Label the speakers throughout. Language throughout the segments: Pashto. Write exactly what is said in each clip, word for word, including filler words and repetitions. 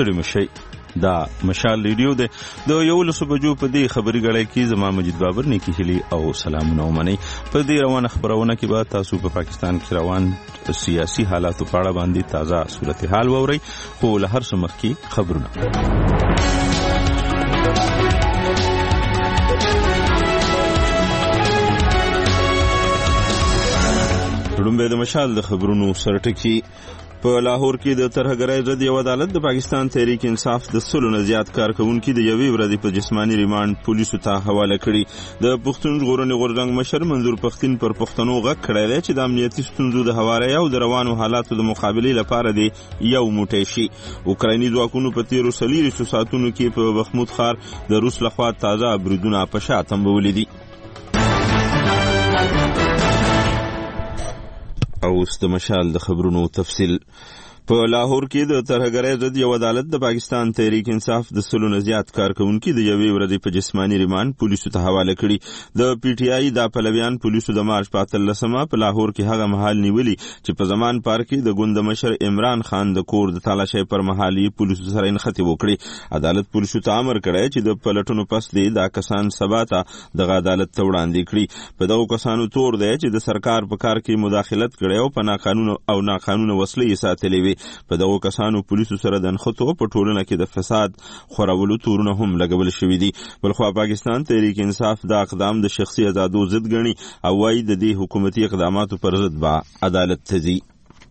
Speaker 1: ستړي مشئ. دا مشال ریډیو دی. د یولسو بجو په دې خبري غړی کې زما مجید بابر نیکی هیلي او سلامونه ومنئ. په دې روانه خبرونه کې به تاسو په پاکستان کې روان سیاسي حالاتو په اړه باندې تازه صورتحال واورئ، خو له هر څه مخکې خبرونه. لومبه د مشال د خبرونو سرټکی. په لاهور کې د ترهګرۍ ضد یو عدالت د پاکستان تحریک انصاف د سلو نه زیات کارکونکي د یوې ورځې په جسماني ریمانډ پولیسو ته حواله کړي. د پښتون ژغورنې غورځنګ مشر منظور پښتین پر پښتنو غږ کړی دی چې د امنیتي ستونزو د هوارۍ او د روانو حالاتو د مقابلې لپاره دی یو موټی شي. اوکرایني ځواکونو په تیرو څلېرویشتو ساعتونو کې په بخمود ښار د روس لخوا تازه بریدونه په شا تنبولي دي. اوس د مشال د خبرونو تفصیل. په لاهور کې د ترهګرۍ ضد یو عدالت د پاکستان تحریک انصاف د سلو نه زیات کارکونکي د یوې ورځې په جسماني ریمانډ پولیسو ته حواله کړي. د پی ټی آی د پلویان پولیسو د مارچ په اتلسمه په لاهور کې هغه مهال نیولي چې په زمان پارک کې د ګوند مشر عمران خان د کور د تالاشۍ پر مهال یې پولیسو سره نښتې وکړي. عدالت پولیسو ته امر کړی چې د پلټنو پس دی دا کسان سبا ته دغه عدالت ته وړاندې کړي. په دغو کسانو تور دی چې د سرکار په کار کې مداخلت کړی او په ناقانونه او ناقانونه وسلې یې ساتلې وي. په دغو کسانو پولیسو سره د نښتو په ټولنه کې د فساد خورولو تورونه هم لګول شوي دي. بلخوا پاکستان تحریک انصاف دا اقدام د شخصي ازادو ضد ګڼي او وایي د دې حکومتي اقداماتو پر ضد به عدالت ته ځي.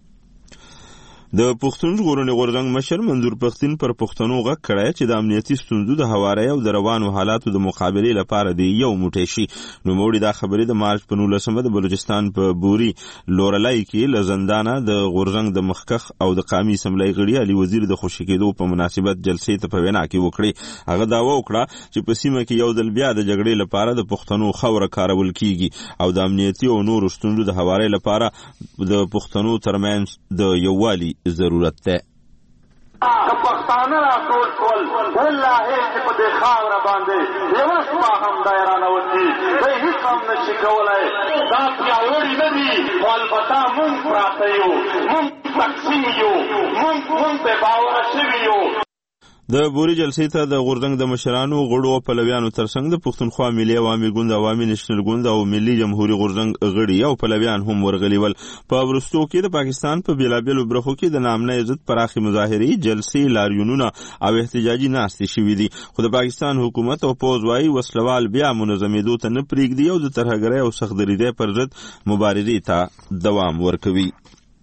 Speaker 1: د پښتون ژغورنې غورځنګ مشر منظور پښتین پر پښتنو غږ کړی چې د امنیتي ستونزو د هوارۍ او د روانو حالاتو د مقابلې لپاره دی یو موټی شي. نوموړي دا خبرې د مارچ په نولسمه د بلوچستان په بوري لورلای کې له زندانه د غورځنګ د مخکخ او د قامي اسمبلۍ غړي علي وزیر د خوشي کېدو په مناسبت جلسې ته په وینا کې وکړي. هغه دعوه وکړه چې په سیمه کې یو ځل بیا د جګړې لپاره د پښتنو خوره کارول کیږي او د امنیتي او نورو ستونزو د هوارۍ لپاره د پښتنو ترمنځ د یووالي ضرورت ده.
Speaker 2: پښتانه راټول کول والله چې په دې خاوره باندې یو شپه هم دایرانه وتی دوی هیڅ هم نشي کولای. دا پیاوړي نه دي خو البته مونږ پراته یو، مونږ تقسیم یو، مونږ مونږ په باور شوي یو.
Speaker 1: د بوري جلسې ته د غورځنګ د مشرانو غړو او پلویانو ترڅنګ د پښتونخوا ملي عوامي ګوند، عوامي نېشنل ګوند او ملي جمهوریت غورځنګ غړي او پلویان هم ورغلي ول. په ورستو کې د پاکستان په بیلابیلو برخو کې د نامنه عزت پراخي مظاهرې، جلسې، لاریونونه او احتجاجي ناستې شوي دي. خو د پاکستان حکومت او پوځ وايي وسلوال بیا منظمېدو ته نه پرېږدي او د ترهګرۍ او سختدریدۍ پر ضد مبارزې ته دوام ورکوي.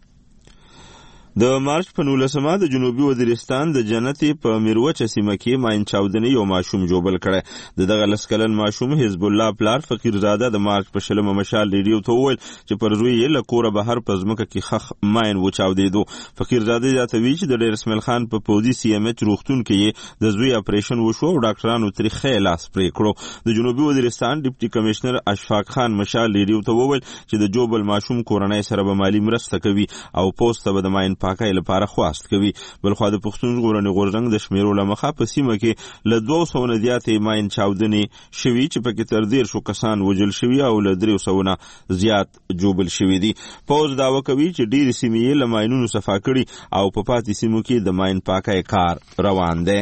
Speaker 1: د مارچ په نولسمه د جنوبي وزیرستان د جنتې په میروچه سیمه کې ماین چاودنې یو ماشوم جوبل کړی. د دغه لس کلن ماشوم حزب الله پلار فقیرزاده د مارچ په شلمه مشال ریډیو ته وویل چې پر زوی یې له کوره بهر په ځمکه کې خښ ماین وچاودېدو. فقیرزاده زیاتوي چې د ډیر اسماعیل خان په پوځي سی ام ایچ روغتون کې د زوی اپریشن وشو او ډاکټرانو ترې لاس پرې کړو. د جنوبي وزیرستان ډیپټي کمشنر اشفاق خان مشال ریډیو ته وویل چې د جوبل ماشوم کورنۍ سره به مالی مرسته کوي او پوسټ ته به د ماین پاکۍ لپاره خواست کوي. بلخوا د پښتون ژغورنې غورځنګ د شمیرو له مخه په سیمه کې له دوه سوو نه زیاتې ماین چاودنې شوي چې پکې تر دېرشو شو کسان وژل شوي او له دریو سوو نه زیات جوبل شوي دي. پوځ دعوه کوي چې ډېرې سیمې یې له ماینونو صفا کړي او په پاتې سیمو کې د ماین پاکۍ کار روان دی.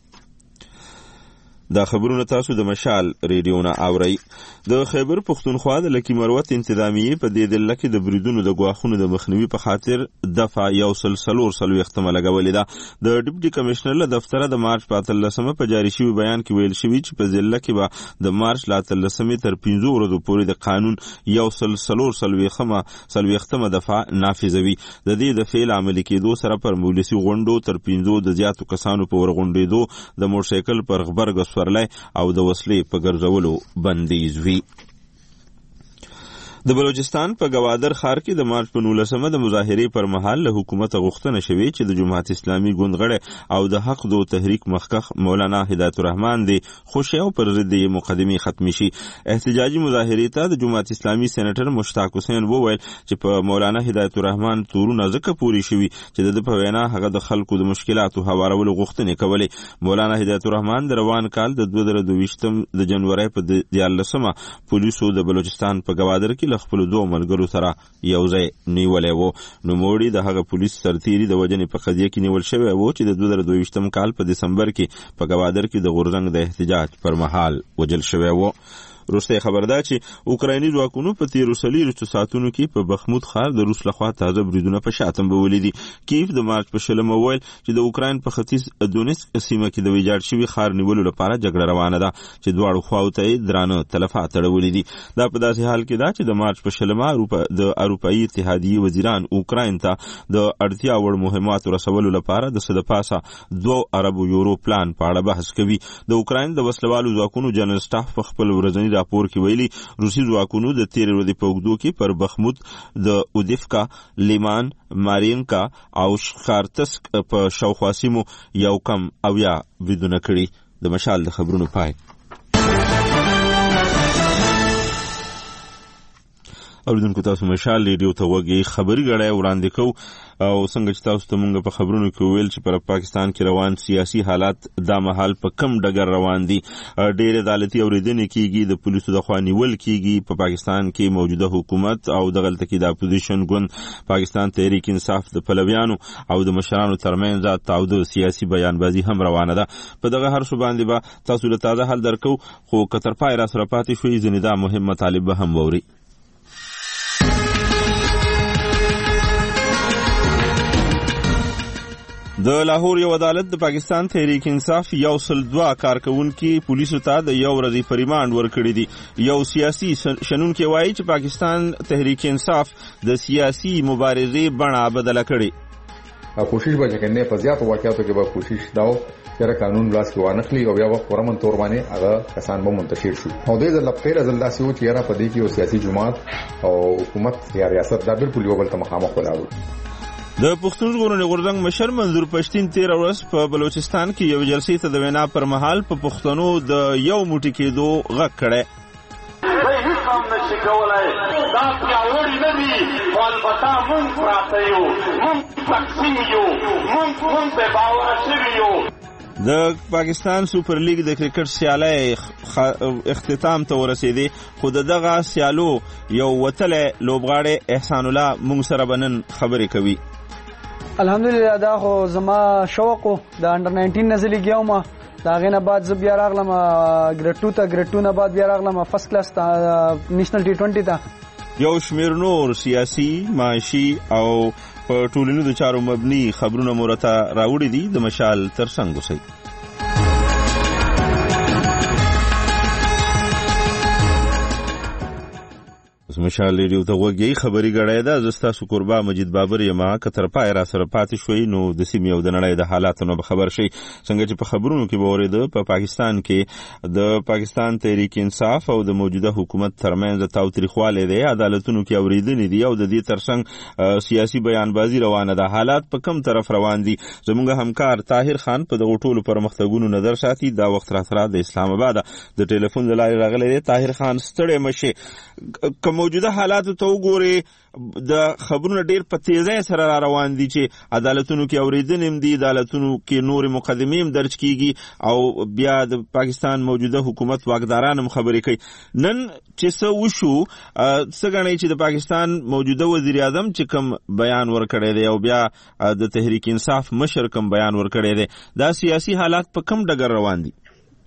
Speaker 1: دا خبرونه تاسو د مشال ریډیو نه اورئ. د خیبر پښتونخوا د لکی مروت انتظامیې په دې ډله کې د بریدونو د ګواښونو د مخنیوي په خاطر دفعه یو سل څلور څلوېښتمه لګولې ده. د ډیپټي کمشنر له دفتره د مارچ په اتلسمه په جاري شوي بیان کې ویل شوي چې په ضلع کې به د مارچ له اتلسمې تر پنځو ورځو پورې د قانون یو سل څلور څلوېښتمه دفعه نافذوي. د دې د فعل عملي کېدو سره پر مولسي غونډو تر پنځو د زیاتو کسانو په ورغونډېدو، د موټرسایکل پر غبرګ سورلی او د وسلې په ګرځولو بندیز وي. د بلوچستان په گوادر ښار کې د مارچ په نولسمه د مظاهرې پر مهال له حکومته غوښتنه شوې چې د جماعت اسلامي ګوند غړی او د حق دو تحریک مخکخ مولانا هدایت الرحمن دی خوشی او پر ضد یې مقدمې ختمې شي. احتجاجي مظاهرې ته د جماعت اسلامي سېنیټر مشتاق حسین وویل چې په مولانا هدایت الرحمن تورونه ځکه پوري شوي چې د په وینا هغه د خلکو د مشکلاتو هوارولو غوښتنې کولې. مولانا هدایت الرحمن د روان کال د دوه زره دوه ویشتم د جنورۍ په دیارلسمه پولیسو د بلوچستان په گوادر کې کې له خپلو دوو ملګرو سره یو ځای نیولی و. نوموړي د هغه پولیس سرتیري د وژنې په قضیه کې نیول شوی و چې د دوه زره دوه ویشتم کال په دسمبر کې په ګوادر کې د غورځنګ د احتجاج پر مهال وژل شوی و. وروسته خبر ده چې اوکرایني ځواکونو په تیرو څلوېښتو ساعتونو کې په بخمود ښار د روس لخوا تازه بریدونه په شا تنبولي دي. کیف د مارچ په شلمه وویل چې د اوکراین په ختیځ دونیسک سیمه کې د ویجاړ شوي ښار نیولو لپاره جګړه روانه ده چې دواړو خواو ته یې درانه تلفات اړولي دي. دا په داسې حال کې ده چې د مارچ په شلمه د اروپایي اتحادیې وزیران اوکراین ته د اړتیا وړ مهماتو رسولو لپاره د څه د پاسه دوه اربو یورو پلان په اړه بحث کوي. د اوکراین د وسلوالو ځواکونو جنرال سټاف په خپل ورځني راپور کې ویلي روسي ځواکونو د تیرې ورځې په اوږدو کې پر بخمود د اودیفکا، لیمان، مارینکا او شخارتسک په شاوخوا سیمو یو کم اویا بریدونه کړي. د مشال د خبرونو پای. اوریدونکو تاسو مشال ریډیو ته وګورئ. خبري غړی وړاندې کوو او څنګه چې تاسو ته مونږ په خبرونو کې ویل چې پر پاکستان کې روان سیاسي حالات دا مهال په کم ډګر روان دي. ډېر عدالتي اورېدنې کیږي، د پولیسو د خوا نیول کیږي. په پاکستان کې موجوده حکومت او دغلته کې د اپوزیشن ګوند پاکستان تحریک انصاف د پلویانو او د مشرانو ترمنځ تاوده سیاسي بیانبازي هم روانه ده. په دغه هر څه باندې به تاسو له تازه حال درکو، خو که تر پای را سره پاتې شوي ځینې دا مهم مطالب به هم واورئ. د لاهور یو عدالت د پاکستان تحریک انصاف یو سل دوه کارکونکي پولیسو ته د یو ورځې په ریمانډ ورکړي دي. یو سیاسي شنونکي وایي چې پاکستان تحریک انصاف د سیاسي مبارزې بڼه بدله کړي.
Speaker 3: کوشش به کنه په زیاتو واقعاتو کې به کوشش داو چې قانون لاس کې وانخلي او بیا په پرمن تور باندې هغه کسان به منتشر شو. او د دې لپاره ځل داسې و چې را پدې کې یو سیاسي جماعت او حکومت یا ریاست دا بالکل یو بل ته مخامخ ولاړ.
Speaker 1: د پښتون ژغورنې غورځنګ مشر منظور پښتین تیر ورځ په بلوچستان کې یو جلسې ته د وینا پر مهال په پښتنو د یو موټی کېدو غږ کړی.
Speaker 2: دوی هیڅ هم نشي کولی، دا پیاوړي نه دي، خو البته مونږ پراته یو، مونږ تقسیم یو، مونږ مونږ بې باوره شوي یو.
Speaker 1: د پاکستان سوپر لیگ د کرکټ سیالۍ اختتام ته ورسېدې، خو د دغه سیالو یو وتلی لوبغاړی احسان الله مونږ سره به نن خبرې کوي.
Speaker 4: الحمدلله دا خو زما شوق و، د انډر ناینټین نه زه لګیا وم، د هغې نه بعد زه بیا راغلم ګریډ ټو ته، ګریډ ټو نه بعد بیا راغلم فرست کلاس ته نیشنل ټي ټوینټي ته.
Speaker 1: یو شمیر نور سیاسي، معاشي او په ټولنیزو چارو مبني خبرونه مو راته راوړي دي. د مشال تر څنګ اوسئ. مشال ریډیو ته وګورئ. خبري غړی ده، زه ستاسو قربا مجید بابر یم. که تر پای را سره پاتې شوئ نو د سیمې او د نړۍ د حالاتو نه به خبر شئ. څنګه چې په خبرونو کې به اورېده، په پاکستان کې د پاکستان تحریک انصاف او د موجوده حکومت ترمنځ تاوتریخوالی دی. عدالتونو کې اورېدنې دي او د دې ترڅنګ سیاسي بیانبازي روانه ده. حالات په کم طرف روان دي. زموږ همکار طاهر خان په دغو ټولو پرمختګونو نظر ساتي. دا وخت را سره د اسلام آباد د ټلیفون له لارې راغلی دی. طاهر خان ستړی مه شې، موجوده حالاتو ته وګورئ، د خبرونه ډیر په تیزۍ سره را روان دي چې عدالتونو کې اورېدنې هم دي، عدالتونو کې نورې مقدمې هم درج کیږي او بیا د پاکستان موجوده حکومت واکداران هم خبرې کوي. نن چې څه وشو، څه ګڼئ چې د پاکستان موجوده وزیر اعظم چې کوم بیان ورکړی دی او بیا د تحریک انصاف مشر کوم بیان ورکړی دی، دا سیاسي حالات په کوم ډګر روان دي؟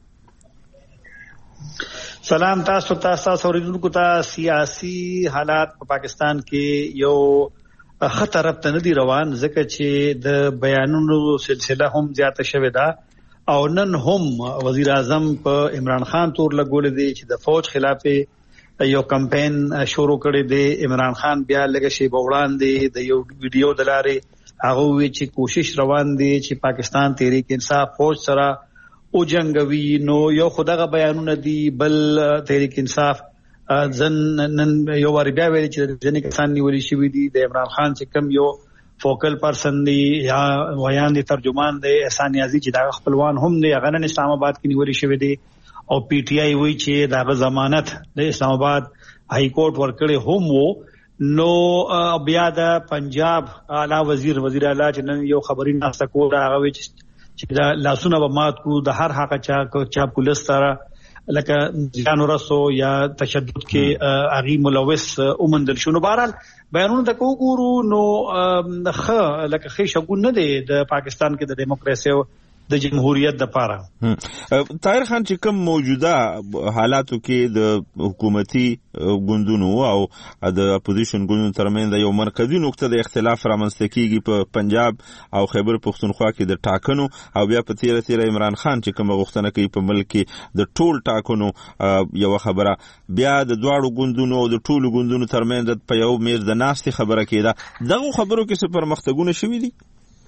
Speaker 5: سلام تاسو ته، تاسو اوریدونکو ته. سیاسي حالات په پاکستان کې یو خطر ته نه دي روان، ځکه چې د بیانونو سلسله هم زیاته شوې ده او نن هم وزیر اعظم په عمران خان تور لګولې دی چې د فوج خلاف یو کمپین شروع کړی دی. عمران خان بیا لږ شی وړاندې د یو ویډیو د لارې هغه وی چې کوشش روان دی چې پاکستان تحریک انصاف فوج سره او جنگوي. نو یو خدغه بیانونه دي، بل تحریک انصاف ځن نن یو واری بیا ویلي چې ځینې کسان نیولي شوي دي. د عمران خان چې کوم یو فوکل پرسن دی یا ویان دی ترجمان دی احسان نیازي چې دا خپلوان هم دی، هغه نن اسلام آباد کې نیولي شوي دي او پی ټی آی وی چې دا ضمانت د اسلام آباد هائی کورټ ورکړي هم وو. نو بیا د پنجاب اعلی وزیر وزیر اعلی چې نن یو خبري ناسته کوله، هغه وی چې چې دا لاسونه به مات کو د هر حق چا چا پولیس سره لکه ځان ورسو یا تشدد کې اغي ملوث اومندل شنو بهرحال بیانونه د کوګورو نو خه لکه خې شګون نه دی د پاکستان کې د دیموکراسي او د جمهوریت د پاره.
Speaker 1: طاهر خان چې کوم موجوده حالاتو کې د حکومتي ګوندونو او د اپوزیشن ګوندونو ترمنځ یو مرکزی نقطه د اختلاف رامنځته کیږي په پنجاب او خیبر پختونخوا کې د ټاکنو او بیا په تیره تیره عمران خان چې کوم غوښتنه کوي په ملک کې د ټول ټاکنو یو خبره بیا د دواړو ګوندونو او د ټولو ګوندونو ترمنځ په یو میز د ناستې خبره کېده. دغه خبرو کې څه پرمختګونه شوي دي؟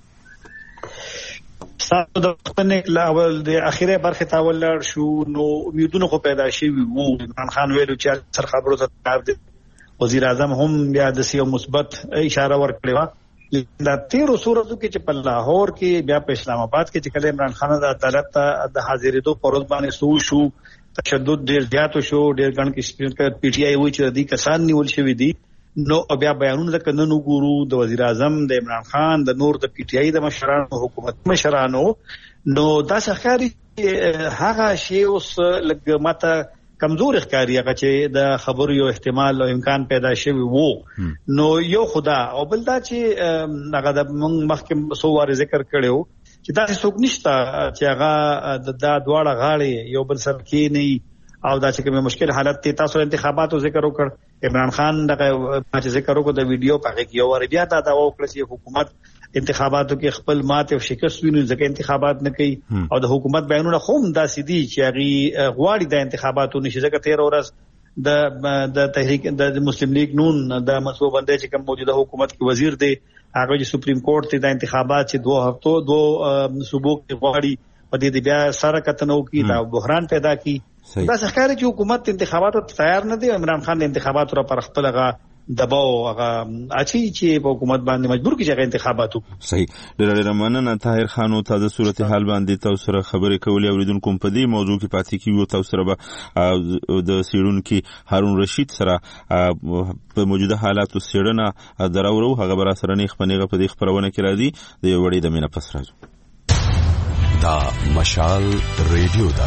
Speaker 5: ساتو د خپلنه لاول د اخیره برخه تاول لړ شو نو امیدونه خو پیدا شي وو. عمران خان ویلو چې سر خبرو ته کار دي. وزیر اعظم هم بیا د سیو مثبت اشاره ورکړه وا. د تیرو صورتو کې چې په لاهور کې بیا په اسلام آباد کې چې کله عمران خان د عدالت ته د حاضرېدو پروز باندې سو شو تشدد ډیر زیات شو ډیر ګڼ کې سپیکر پی ټی آی وایي چې د کسان نیول شوی دي نو بیا بیانونه د کننو ګورو د وزیر اعظم د عمران خان د نور د پی ټی آی د مشرانو حکومت مشرانو نو دا ښکاری هغه شی اوس لږ ماته کمزور ښکاری هغه چې د خبرو یو احتمال او امکان پیدا شوی وو. نو یو خدا او بل دا چې هغه د مخکې سو واره ذکر کړو چې دا څوک نشته چې هغه د دواړه غاړي یو بل سره کې نه او دا چې کوم مشکل حالت ته تاسو انتخاباتو ذکر وکړ عمران خان دغه چې ذکر وکړ د ویډیو په کې یو ور بیا دا دا وکړ چې حکومت انتخاباتو کې خپل مات او شکست ویني ځکه انتخابات نه کوي او د حکومت بیانونه خوم داسې دي چې هغه غواړي د انتخاباتو نشي ځکه تیر ورځ د د تحریک د مسلم لیگ نون د مسو باندې چې کوم موجوده حکومت کې وزیر دی هغه چې سپریم کورټ ته د انتخابات چې دوه هفتو دوه صوبو کې غواړي په دې بیا سره کتنو کې دا بحران پیدا کی. دا ښکاري چې حکومت انتخاباتو تیار نه دی. عمران خان د انتخاباتو لپاره خپل هغه دباو هغه اچي چې په حکومت باندې مجبور کیږي هغه انتخاباتو.
Speaker 1: صحیح. ډېر ډېر مننه طاهر خان او تاسو صورتحال باندې تاسو سره خبرې کولې اوریدونکو په دې موضوع کې پاتې کیږو. تاسو سره به د سیړونکو هارون رشید سره په موجوده حالاتو سیړنه دراورو هغه بر سره نه خپنهغه په دې خبرونه کې راځي د یو وړي د مینه پس راځو.
Speaker 6: دا مشال ریډیو دا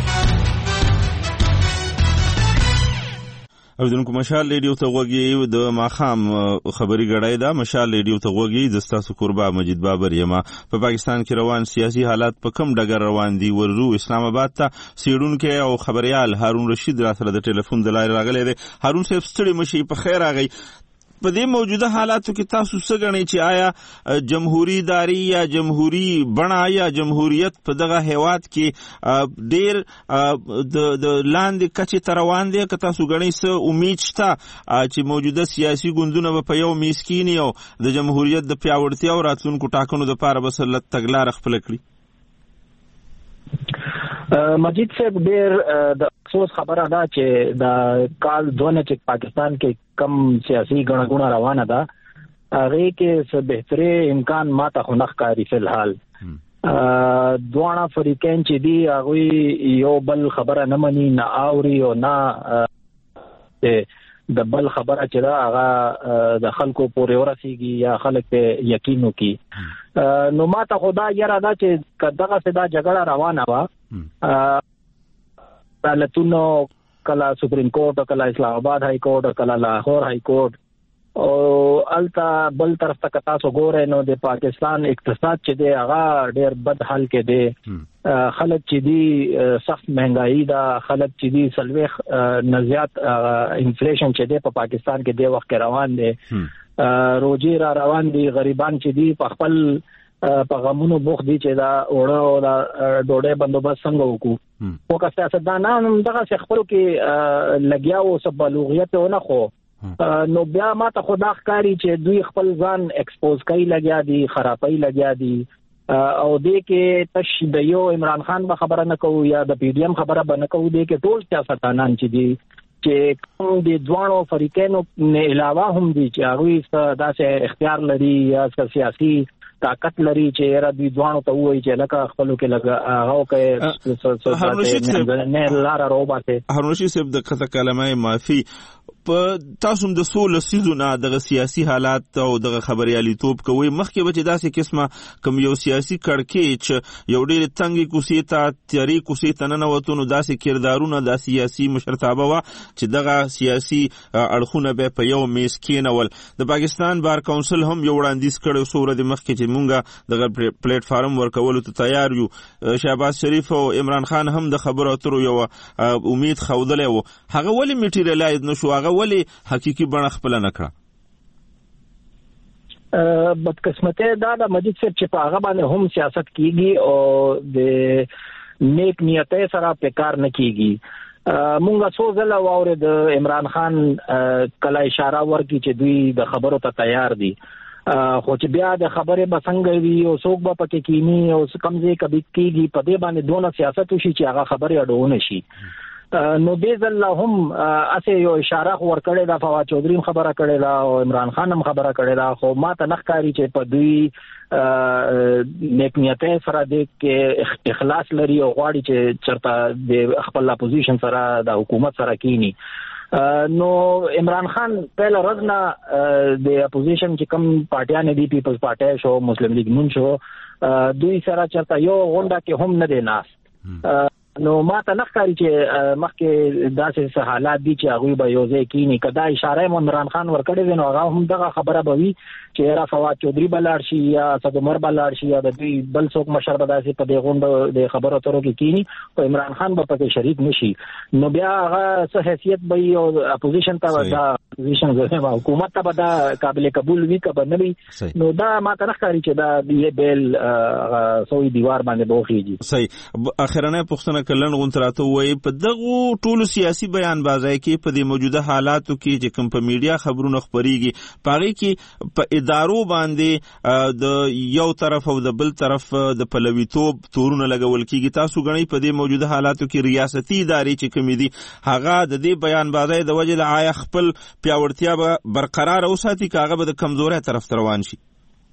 Speaker 1: اوریدونکو مشال ریډیو ته غوږی د ماخام خبري غړای دا مشال ریډیو ته غوږی د ستاسو قربا مجید بابر یما په پاکستان کې روان سیاسي حالات په کم ډګر روان دي. ورو اسلام آباد ته سیړونکو او خبريال هارون رشید را سره د ټلیفون د لارې راغلی دی. هارون صاحب ستړي مشي په خیر راغی. په دې موجوده حالاتو کې تاسو څه غنئ چې آیا جمهوریت داری یا جمهوری بڼه یا جمهوریت په دغه هیواد کې ډیر د لاندې کچې تر روان دي که تاسو غنئ څه امید شته چې موجوده سیاسي ګوندونه په یو میز کېني او د جمهوریت د پیاوړتیا او راتلونکو ټاکنو لپاره به سره تګلاره خپل کړي؟
Speaker 7: مجید صاحب ډیر د افسوس خبره ده چې د کال دونه چې پاکستان کې کم سیاسي ګڼګونه روانه ده هغه کې څه بهتري امکان ماته خو نه ښکاري. فلحال دواړه فریقین چې دي هغه یو بل خبره نه مني نه اوري او نه د بل خبره چې دا هغه د خلکو پورې ورسیږي یا خلک په یقین وکړي. نو ماته خدا یاره دا چې دغه سدا جګړه روانه وه عدالتونو کله سپریم کورټ کله اسلام آباد های کورټ کله لاهور های کورټ او التا بل طرف ته تاسو ګورئ نو د پاکستان اقتصاد چې دی هغه ډیر بد حال کې دی. خلک چې دی سخت مهنګایي دا خلک چې دی سلويخ نزيات انفلیشن چې دی په پاکستان کې دی وخت روان دی. روجي را روان دي غریبان چې دی په خپل په غمونو بوخ دي چې دا اوړه او دا ډوډۍ بندوبست څنګه وکړو. او که سیاستدانان دغه خپلو کې لګیا وو څه بلوغیت ونه خو نو بیا ماته خدا ښکاري چې دوی خپل ځان ایکسپوز کوي لګیا دي خرابۍ لګیا دي او دې کې تش د یو عمران خان به خبره نه کوو یا د پی ډی ایم خبره به نه کوو. دې کې ټول سیاستدانان چې دي چې کوم د دوانو فریقینو نه علاوه هم دي چې هغوی داسې اختیار لري یا سیاسي طاقت لري چې را دوی ځوانو ته وایي چې لکه خپلو کې لګ هغه کې نه لاره روباسه.
Speaker 1: هارون رشید صاحب د کته کلمه معافي په تاسو د سول سيزونه د سیاسي حالات او د خبريالي توپ کوي مخکې به داسې قسمه کوم یو سیاسي کړکېچ یو ډېر تنګي کوسي ته تیاری کوسي ته نه وتونو داسې کردارونه د سیاسي مشرتابه وا چې دغه سیاسي اړخونه به په یو میز کېنول. د پاکستان بار کونسل هم یو وړاندیز کړو سوره د مخکې چې مونږه دغه پلیټ فارم ورکول ته تیار یو. شهباز شریف او عمران خان هم د خبرو اترو یو امید خودلې وو هغه ولې میټیریالایز نشو هغه ولی حقیقي بڼه خپل نه کړه.
Speaker 7: بدقسمته دا د مجید صاحب چې په هغه باندې هم سیاست کیږي او د نیک نیت سره په کار نه کیږي. مونږه څو ځله واورې د عمران خان کله اشاره ورکړي چې دوی د خبرو ته تیار دي خو چې بیا د خبرې به څنګه وي او څوک به پکې کینی او کم ځای کبي کیږي په دې باندې دونه سیاست وشي چې هغه خبرې اډونه شي. نو دې ځل هم اسه یو اشاره ورکړې دا فواد چودري خبره کړې دا او عمران خان هم خبره کړې دا خو ما ته نخکاری چې په دوی نیک نیت سره د اخلاص لري او غواړي چې چرته د خپل اپوزیشن سره د حکومت سره کینی. نو عمران خان پہلا رضنا د اپوزیشن چې کوم پارټیان دي پیپلز پارټي شو مسلم لیگ نون شو دوی سره چرته یو غونډه کې هم نه دی ناس. نو ما ته نخکاری چې مخکې داسې حالات دي چې هغه به یو ځای کینی کدا اشاره عمران خان ورکړي نو هغه هم دغه خبره به وي چې را فواد چودري بلار شي یا صد عمر بلار شي یا د دوی بل څوک مشر به داسې په دې غونډه د خبرو اترو کې کینی او عمران خان به پکې شریک نشي. نو بیا هغه څه حیثیت به او اپوزیشن ته دا اپوزیشن زه حکومت ته به دا قابل قبول وي کبه نه وي. نو دا ما ته نخکاری چې دا یې بیل سوی دیوار باندې بوخیږي.
Speaker 1: صحیح. اخرنه پښتنه کلن غونتراته وای په دغه ټولو سیاسي بیان بازای کې په دې موجوده حالاتو کې چې کوم په میډیا خبرونه خبريږي پاره کې په ادارو باندې د یو طرف او د بل طرف د پلویتوب تورونه لګول کېږي. تاسو غنئ په دې موجوده حالاتو کې ریاستي ادارې چې کوم دي هغه د دې بیان بازای د وجه له آیا خپل پیاوړتیا به برقرار اوساتي کاغه به د کمزوري طرف روان شي.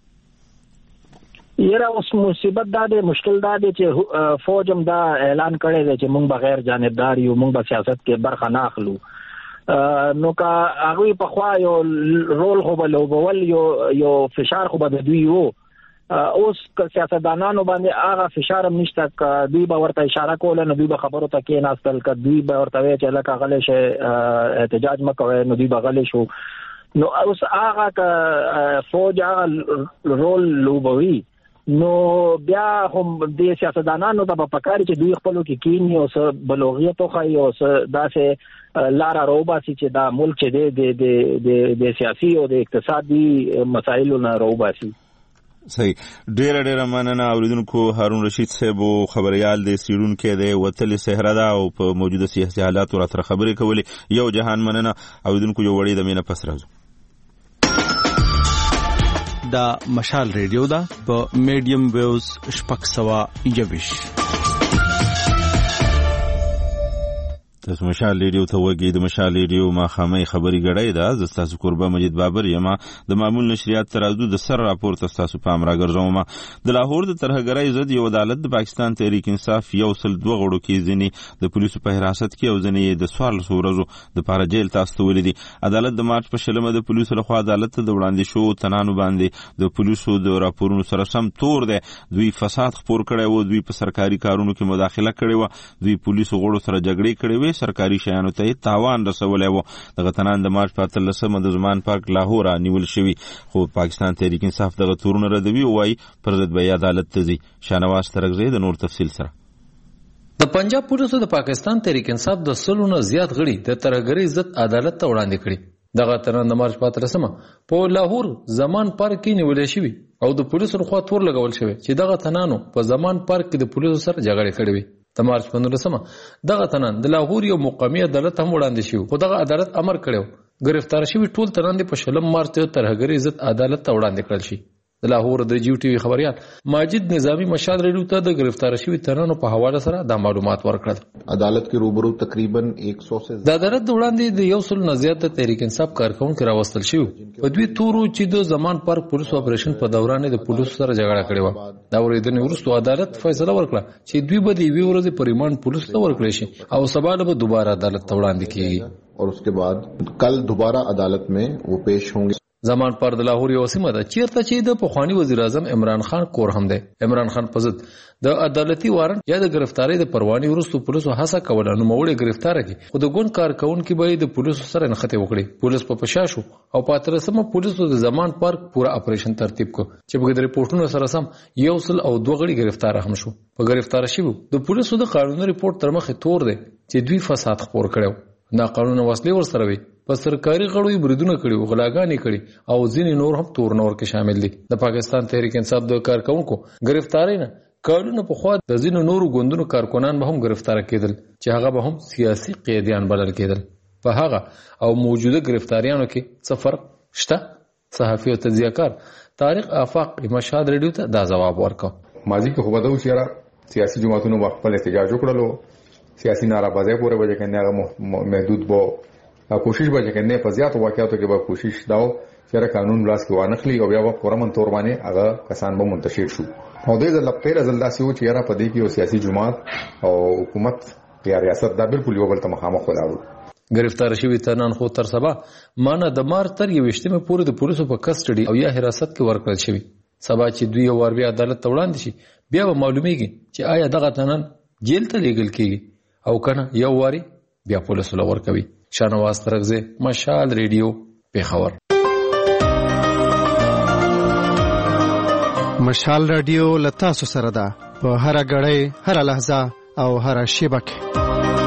Speaker 7: یره اوس مصیبت دا دی مشکل دا دی چې فوج هم دا اعلان کړی دی چې موږ بغیر جانبدار یو موږ په سیاست کې برخه نه اخلو. نو کا هغه په خوا یو رول خو بل وبول یو یو فشار خو به دوی وو اوس که سیاستدانانو باندې هغه فشار هم نشته ک دوی به ورته اشاره کوله نو دوی به خبرو ته کې ناستل ک دوی به ورته چې لکه غلې شه احتجاج مکوي نو دوی به غلې شو. نو اوس هغه ک فوج هغه رول لوبوي نو بیا هم د سیاستدانانو ته په پکاري چې دوی خپلو کې کینی او څه بلوغیت خو او څه داسې لار روباسي چې دا ملک چې د د د سیاسي او د اقتصادي مسایلو نه روباسي.
Speaker 1: صحیح. ډیر ډیر مننه اوریدونکو. هارون رشید صاحب خبريال د سیرون کې د وتل صحرا دا او په موجوده سیاسي حالات ورته خبرې کولې. یو جهان مننه اوریدونکو. یو وړي د مینه پس راځو.
Speaker 8: دا مشال ریډیو دا په میډیم ویوز شپږ سوه یوویشت. تاسو مشال ریډیو ته وګورئ. د مشال ریډیو ما خامي خبري غړې ده. ز تاسو قربه مجید بابر یم. د معمول نشریات ترازو د سر راپور تاسو په امر راګرځوم. د لاهور د ترهګرۍ ضد یو عدالت د پاکستان تحریک انصاف یو سل دوه غړو کې ځنی د پولیسو په حراست کې او ځنی د سوال سورزو د پاره جیل تاسو ولیدي. عدالت د مارچ په شلمه د پولیسو لخوا عدالت ته د وړاندې شو تنانو باندې د پولیسو د راپورونو سره سم تور ده دوی فساد خپور کړي وو، دوی په سرکاري کارونو کې مداخله کړي وو، دوی پولیسو غړو سره جګړې کړي وې، سرکاري شیانو ته تاوان رسولې وو. دغه تنان د مارچ په اتلسمه د زمان پارک لاهور نیول شوی خو پاکستان تحریک انصاف دغه تورونه ردوي وای پر ضد به عدالت ته ځي. شانواز ترغزی د نور تفصیل سره.
Speaker 9: د پنجاب پولیسو د پاکستان تحریک انصاف د سلونه زیات غړي د ترهګرۍ ضد عدالت ته وړاندې کړي. دغه تنان د مارچ په اتلسمه په لاهور زمان پارک کې نیول شوی او د پولیسو لخوا تور لګول شوی چې دغه تنانو په زمان پارک کې د پولیسو سره جګړه کړې وي. د مارچ په نولسمه دغه تنان د لاهور یو مقامی عدالت هم وړاندې شو خو دغه عدالت امر کړو گرفتار شوی ټول تنان په شلم مارچ ته ترهګرۍ ضد عدالت ته وړاندې کړل شي. د لاهور د جیو ټي وي خبريال ماجد نظامی مشال ریډیو ته د گرفتار شوی ترانو په حواله سره د معلومات ورکړل.
Speaker 10: عدالت کې روبرو تقریبا ایک سو سے
Speaker 9: د عدالت د وړاندې د یو سل نه زیات د تحریک انصاف کارکونکو راوستل شوی په دوی تورو چې د زمان پارک پولیس اپریشن په دوران د پولیسو سره جګړه کړې و. دا ورېدنې وروسته عدالت فیصله ورکړه چې دوی به د یوې ورځې په ریمانډ پولیسو ته ورکړل شي او سبا به دوباره عدالت ته وړاندې کیږي
Speaker 10: اور اس کے بعد کل دوبارہ عدالت میں وہ پیش ہوں گے.
Speaker 9: زمان پر د لاهور یو سیمه ده چیرته چې د پخوانی وزیر اعظم عمران خان کور هم ده. عمران خان په ضد د عدالتي وارنټ یا د گرفتاری د پروانې وروسته پولیسو هڅه کوله نو موړي گرفتار کړي خو د ګوند کارکونکو به د پولیسو سره نښته وکړي. پولیس په پشا شو او په اتلسمه پولیسو د زمان پارک پورا اپریشن ترتیب کو چې په د ریپورتونو سره سم یو سل او دوه غړي گرفتار هم شو. په گرفتار شوی د پولیسو د قانوني ریپورت تر مخه تور دی چې دوی فساد خپور کړو. نا قانون وسلې ورسره وي په سرکاري غړو بریدونه کړي غلاګانې کړي او ځینې نور هم تور نور کې شامل دي. د پاکستان تحریک انصاف د کارکونکو گرفتاری نه کارونه په خوا د ځینو نورو ګوندونو کارکنان به هم گرفتار کېدل چې هغه به هم سیاسي قیدیان بلل کېدل. په هغه او موجوده گرفتاریانو کې سفر شته. صحافي او تجزیه‌کار طارق آفاق مشهد ریډیو ته دا ځواب ورکړ.
Speaker 3: ماضی کې خو بدو چې سیاسي جماعتونو خپل احتجاج وکړلو سیاسي نارابازۍ پورې وجه کنه هغه محدود بو کوشش به کنه په زیات واقعاتو کې به کوشش داو چې قانون لاس کې وانخلي او بیا په پرمن تور باندې هغه کسان به منتشر شو. او د دې لپاره زلدا سیو چې را پدې کې او سیاسي جماعت او حکومت یا ریاست دا بالکل یو بل ته مخامخ ولاړو.
Speaker 9: گرفتار شوی ترنان خو تر سبا مانه د مار تر یوشتمه پورې د پولیسو په کسټډي او یا حراست کې ورکړل شوی. سبا چې دوی یو ور بیا عدالت ته وړاندې شي بیا به معلومیږي چې آیا دغه ترنان جیل ته لیږل کیږي او کنه یو واری بیا پولیسو لور کوي. شانواز ترغزه مشال ریډیو پیښور.
Speaker 11: مشال ریډیو لتا سره ده په هر غړې هر لحظه او هر شیبه کې.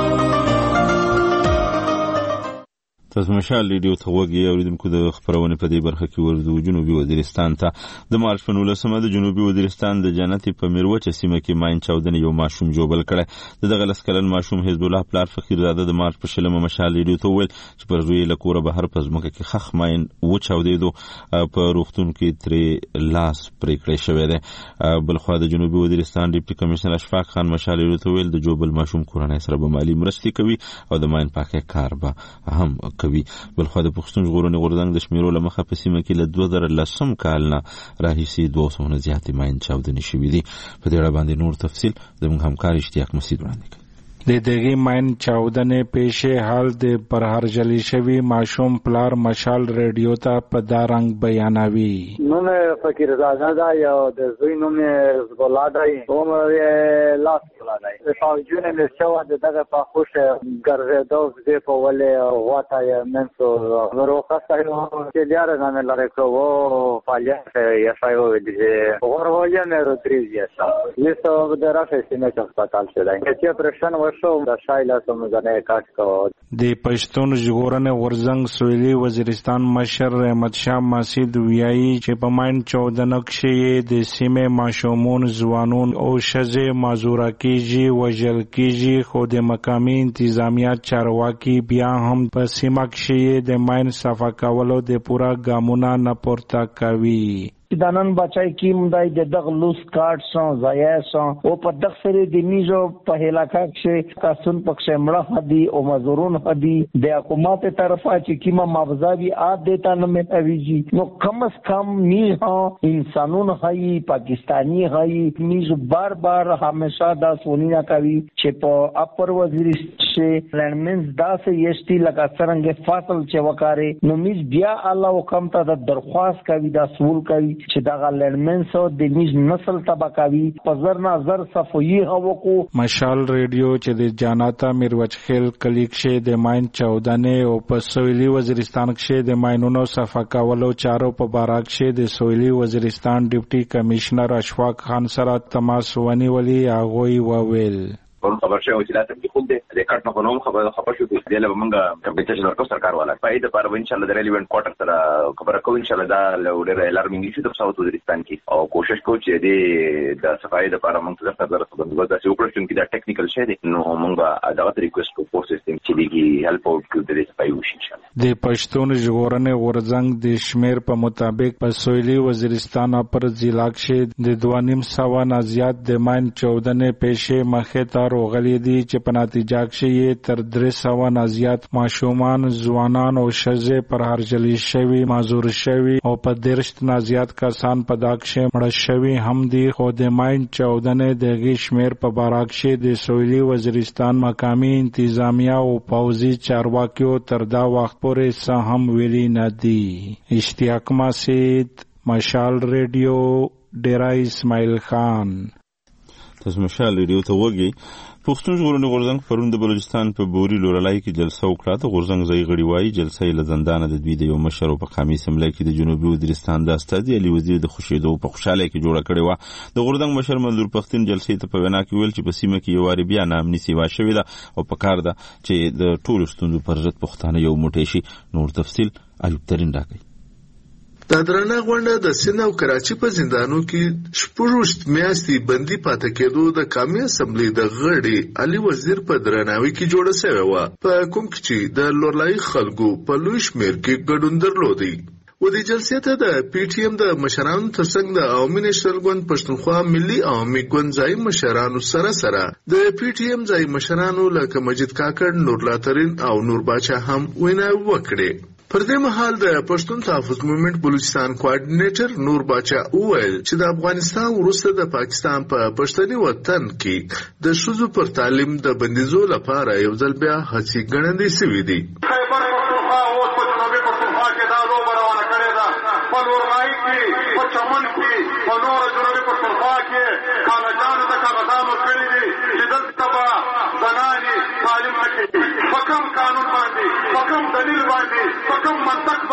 Speaker 1: تاسو مشال ریډیو ته وګورئ اوریدونکو د خبرونه په دې برخه کې ورزو جنوبي وزیرستان ته د مارچ په نولسمه د جنوبي وزیرستان د جنتي په میروچه سیمه کې ماین چاودنې یو ماشوم جوبل کړه. دغه لسکلن ماشوم حزب الله پلار فقیر زاده د مارچ په شلمه مشال ریډیو ته ویل چې پر زوی له کوره بهر پزمکه کې خخ ماین و چاودېدو په روغتون کې ترې لاس پرې کړی شوی دی. بلخوا د جنوبي وزیرستان ډیپټي کمشنر اشفاق خان مشال ریډیو ته ویل د جوبل ماشوم کورنۍ سره به مالی مرستې کوي او د ماین پاکه کار به هم کوي. بلخوا د پښتون ژغورنې غورځنګ د شمیرو له مخه په سیمه کې له دوه زره لسم کال نه راهیسې دوه سوه نه زیاتې ماین چاودنې شوي دي. په دې اړه باندې نور تفصیل زموږ همکار اشتیاق مسید وړاندې کوي.
Speaker 12: د دغه ماین چاودنې پیښې حال د پرهرجلی شوی ماشوم پلار مشال ریډیو ته په دارنګ بیانوي.
Speaker 13: نوم فقیر زاده دا یو د زوی نوم حزب الله دی عمر لاس الله دی فوجونه مې شو د دغه په خوش ګرځېدو د په ولې واته یې منسو وروخه سایو چې لاره نه لاره کوو فعالیت یې شایو دي ورولې نه روتریز یې شاو لیسو د راشه سینې هسپتال شوی چې پرشن
Speaker 12: د پښتون ژغورنې غورځنګ سویلي وزیرستان مشر احمد شاه مسعود ویایي چې په ماین چاودنه کې د سیمې ماشومون ځوانون او ښځې معذوره کیږي وژل کیږي خو د مقامي انتظامیه چارواکي بیا هم په سیمه کې د ماین صفا کولو د پوره ګامونه نه پورته کوي.
Speaker 14: دانن بچای کیم دای د دغه لوس کارت سو ضایع سو او په دغه سره د میزو په هلاکت کې کاسون پکښه مړه هدي او مزورون هدي د حکومت طرفه چې کیما مابزاوی عاد دیتا نه متویږي نو کم از کم میها انسانون هاي پاکستانی هاي میزو بار بار همیشه دا سونینا کوي چې په اپر وزیر چې لندمنز دا سه یشتي لکه څنګه فاصل چې وکاره نو میز بیا الله حکم ته د درخواست کوي دا سوال کوي چې دا لندمن سو د میز نسل تبقاوی پزر نظر صفوی هو کو.
Speaker 12: مشال ریډیو چې د جاناتا میروچ خیل کلیک شه د ماین چاودنې او په سویلي وزیرستان کې د ماینونو صفا کولو چارو په بارک شه د سویلي وزیرستان ډیپټي کمشنر اشفاق خان سره تماس ونیولې هغه ویل
Speaker 15: پرون خبر شوی چې دا تبلیغ خوب دی د کټ نه کوم خبر خبر شو چې دله موږ کمپنسیشن ورکو سرکار والا فائدہ پر ان شاء الله د ریلیونت کوارټر سره خبره کوو ان شاء الله دا ډېر الارمینګ شي د ساوث وزیرستان کې او کوشش کوو چې د د صفای د لپاره موږ سره سره خبرونه د سوپرشن کې دا ټیکنیکل شی دی نو موږ دا ریکوست کوو فور سیستم چې دیږي هیلپ اوټ کوي د صفای وشي ان شاء الله.
Speaker 12: د پښتون ژغورنې غورځنګ د شمیر په مطابق په سویلي وزیرستان پر ضلع کې د دوه نیم سوه نه زیات د ماین چودنې پیښې مخې ته راغلي دي چې په نتیجه کې یې تر درې سوه نه زیات ماشومان ځوانان او ښځې پر هرجلي شوي معذور شوي او په دېرش نه زیات کسان په دا کې مړه شوي هم دي خو د ماین چودنې د هغې شمیر په باره کې د سویلي وزیرستان مقامي انتظامیه او پوځي چارواکیو تر دا وخت پورې څه هم ویلي نه دي. اشتیاق مسعود، مشال ریډیو، ډیرا اسماعیل خان.
Speaker 1: تاسو مشال ریډیو ته وګورئ. پښتون ژغورنې غورځنګ پرون د بلوچستان په بوري لورلای کې جلسه وکړه. د غورځنګ ځای غړي وایي جلسه یې له زندانه د دوی د یو مشر په قامي اسمبلی کې د جنوبي وزیرستان د استازي علي وزیر د خوشیدو په خوشاله کې جوړه کړې وه. د غورځنګ مشر منظور پښتون جلسې ته په وینا کې ویل چې په سیمه کې یو وارې بیا ناامني سیوا شوې ده او په کار ده چې د ټولو ستونزو پر ضد پښتانه یو موټی شي. نور تفصیل ایوب ترین راکوي.
Speaker 16: دا درنه غونډه د سند او کراچي په زندانو کې شپږ میاشتې بندي پاتې کېدو د قومي اسمبلی د غړي علي وزیر په درناوي کې جوړه شوې وه، په کوم کې چې د لورلای خلکو په لوی شمېر کې ګډون درلودی. و دې جلسې ته د پی ټي ایم د مشرانو ترڅنګ د عوامي نیشنل ګوند پښتونخوا ملي عوامي ګوند ځای مشرانو سره سره د پی ټي ایم ځای مشرانو لکه مجید کاکړ، نورلا ترین او نور باچا هم وینا وکړې. پر دې مهال د پښتون تحفظ موومنټ بلوچستان کوارډینیټر نور باچا وویل چې د افغانستان وروسته د پاکستان په پا پښتني وطن کې د ښځو پر تعلیم د بندیزو لپاره یو ځل بیا هڅې ګړندۍ شوې دي.
Speaker 2: خیبر پښتونخوا اوس په جنوبي پښتونخوا کې دا لوبه روانه کړې ده. په لورغایي کې، په چمن کې، په نوره جنوبي پښتونخوا کې کالجانو ته کاغذانو کړي دي چې دلته به زنانې تعلیم نه کوي. په کوم قانون باندې، په کوم دلیل باندې، په کوم منطق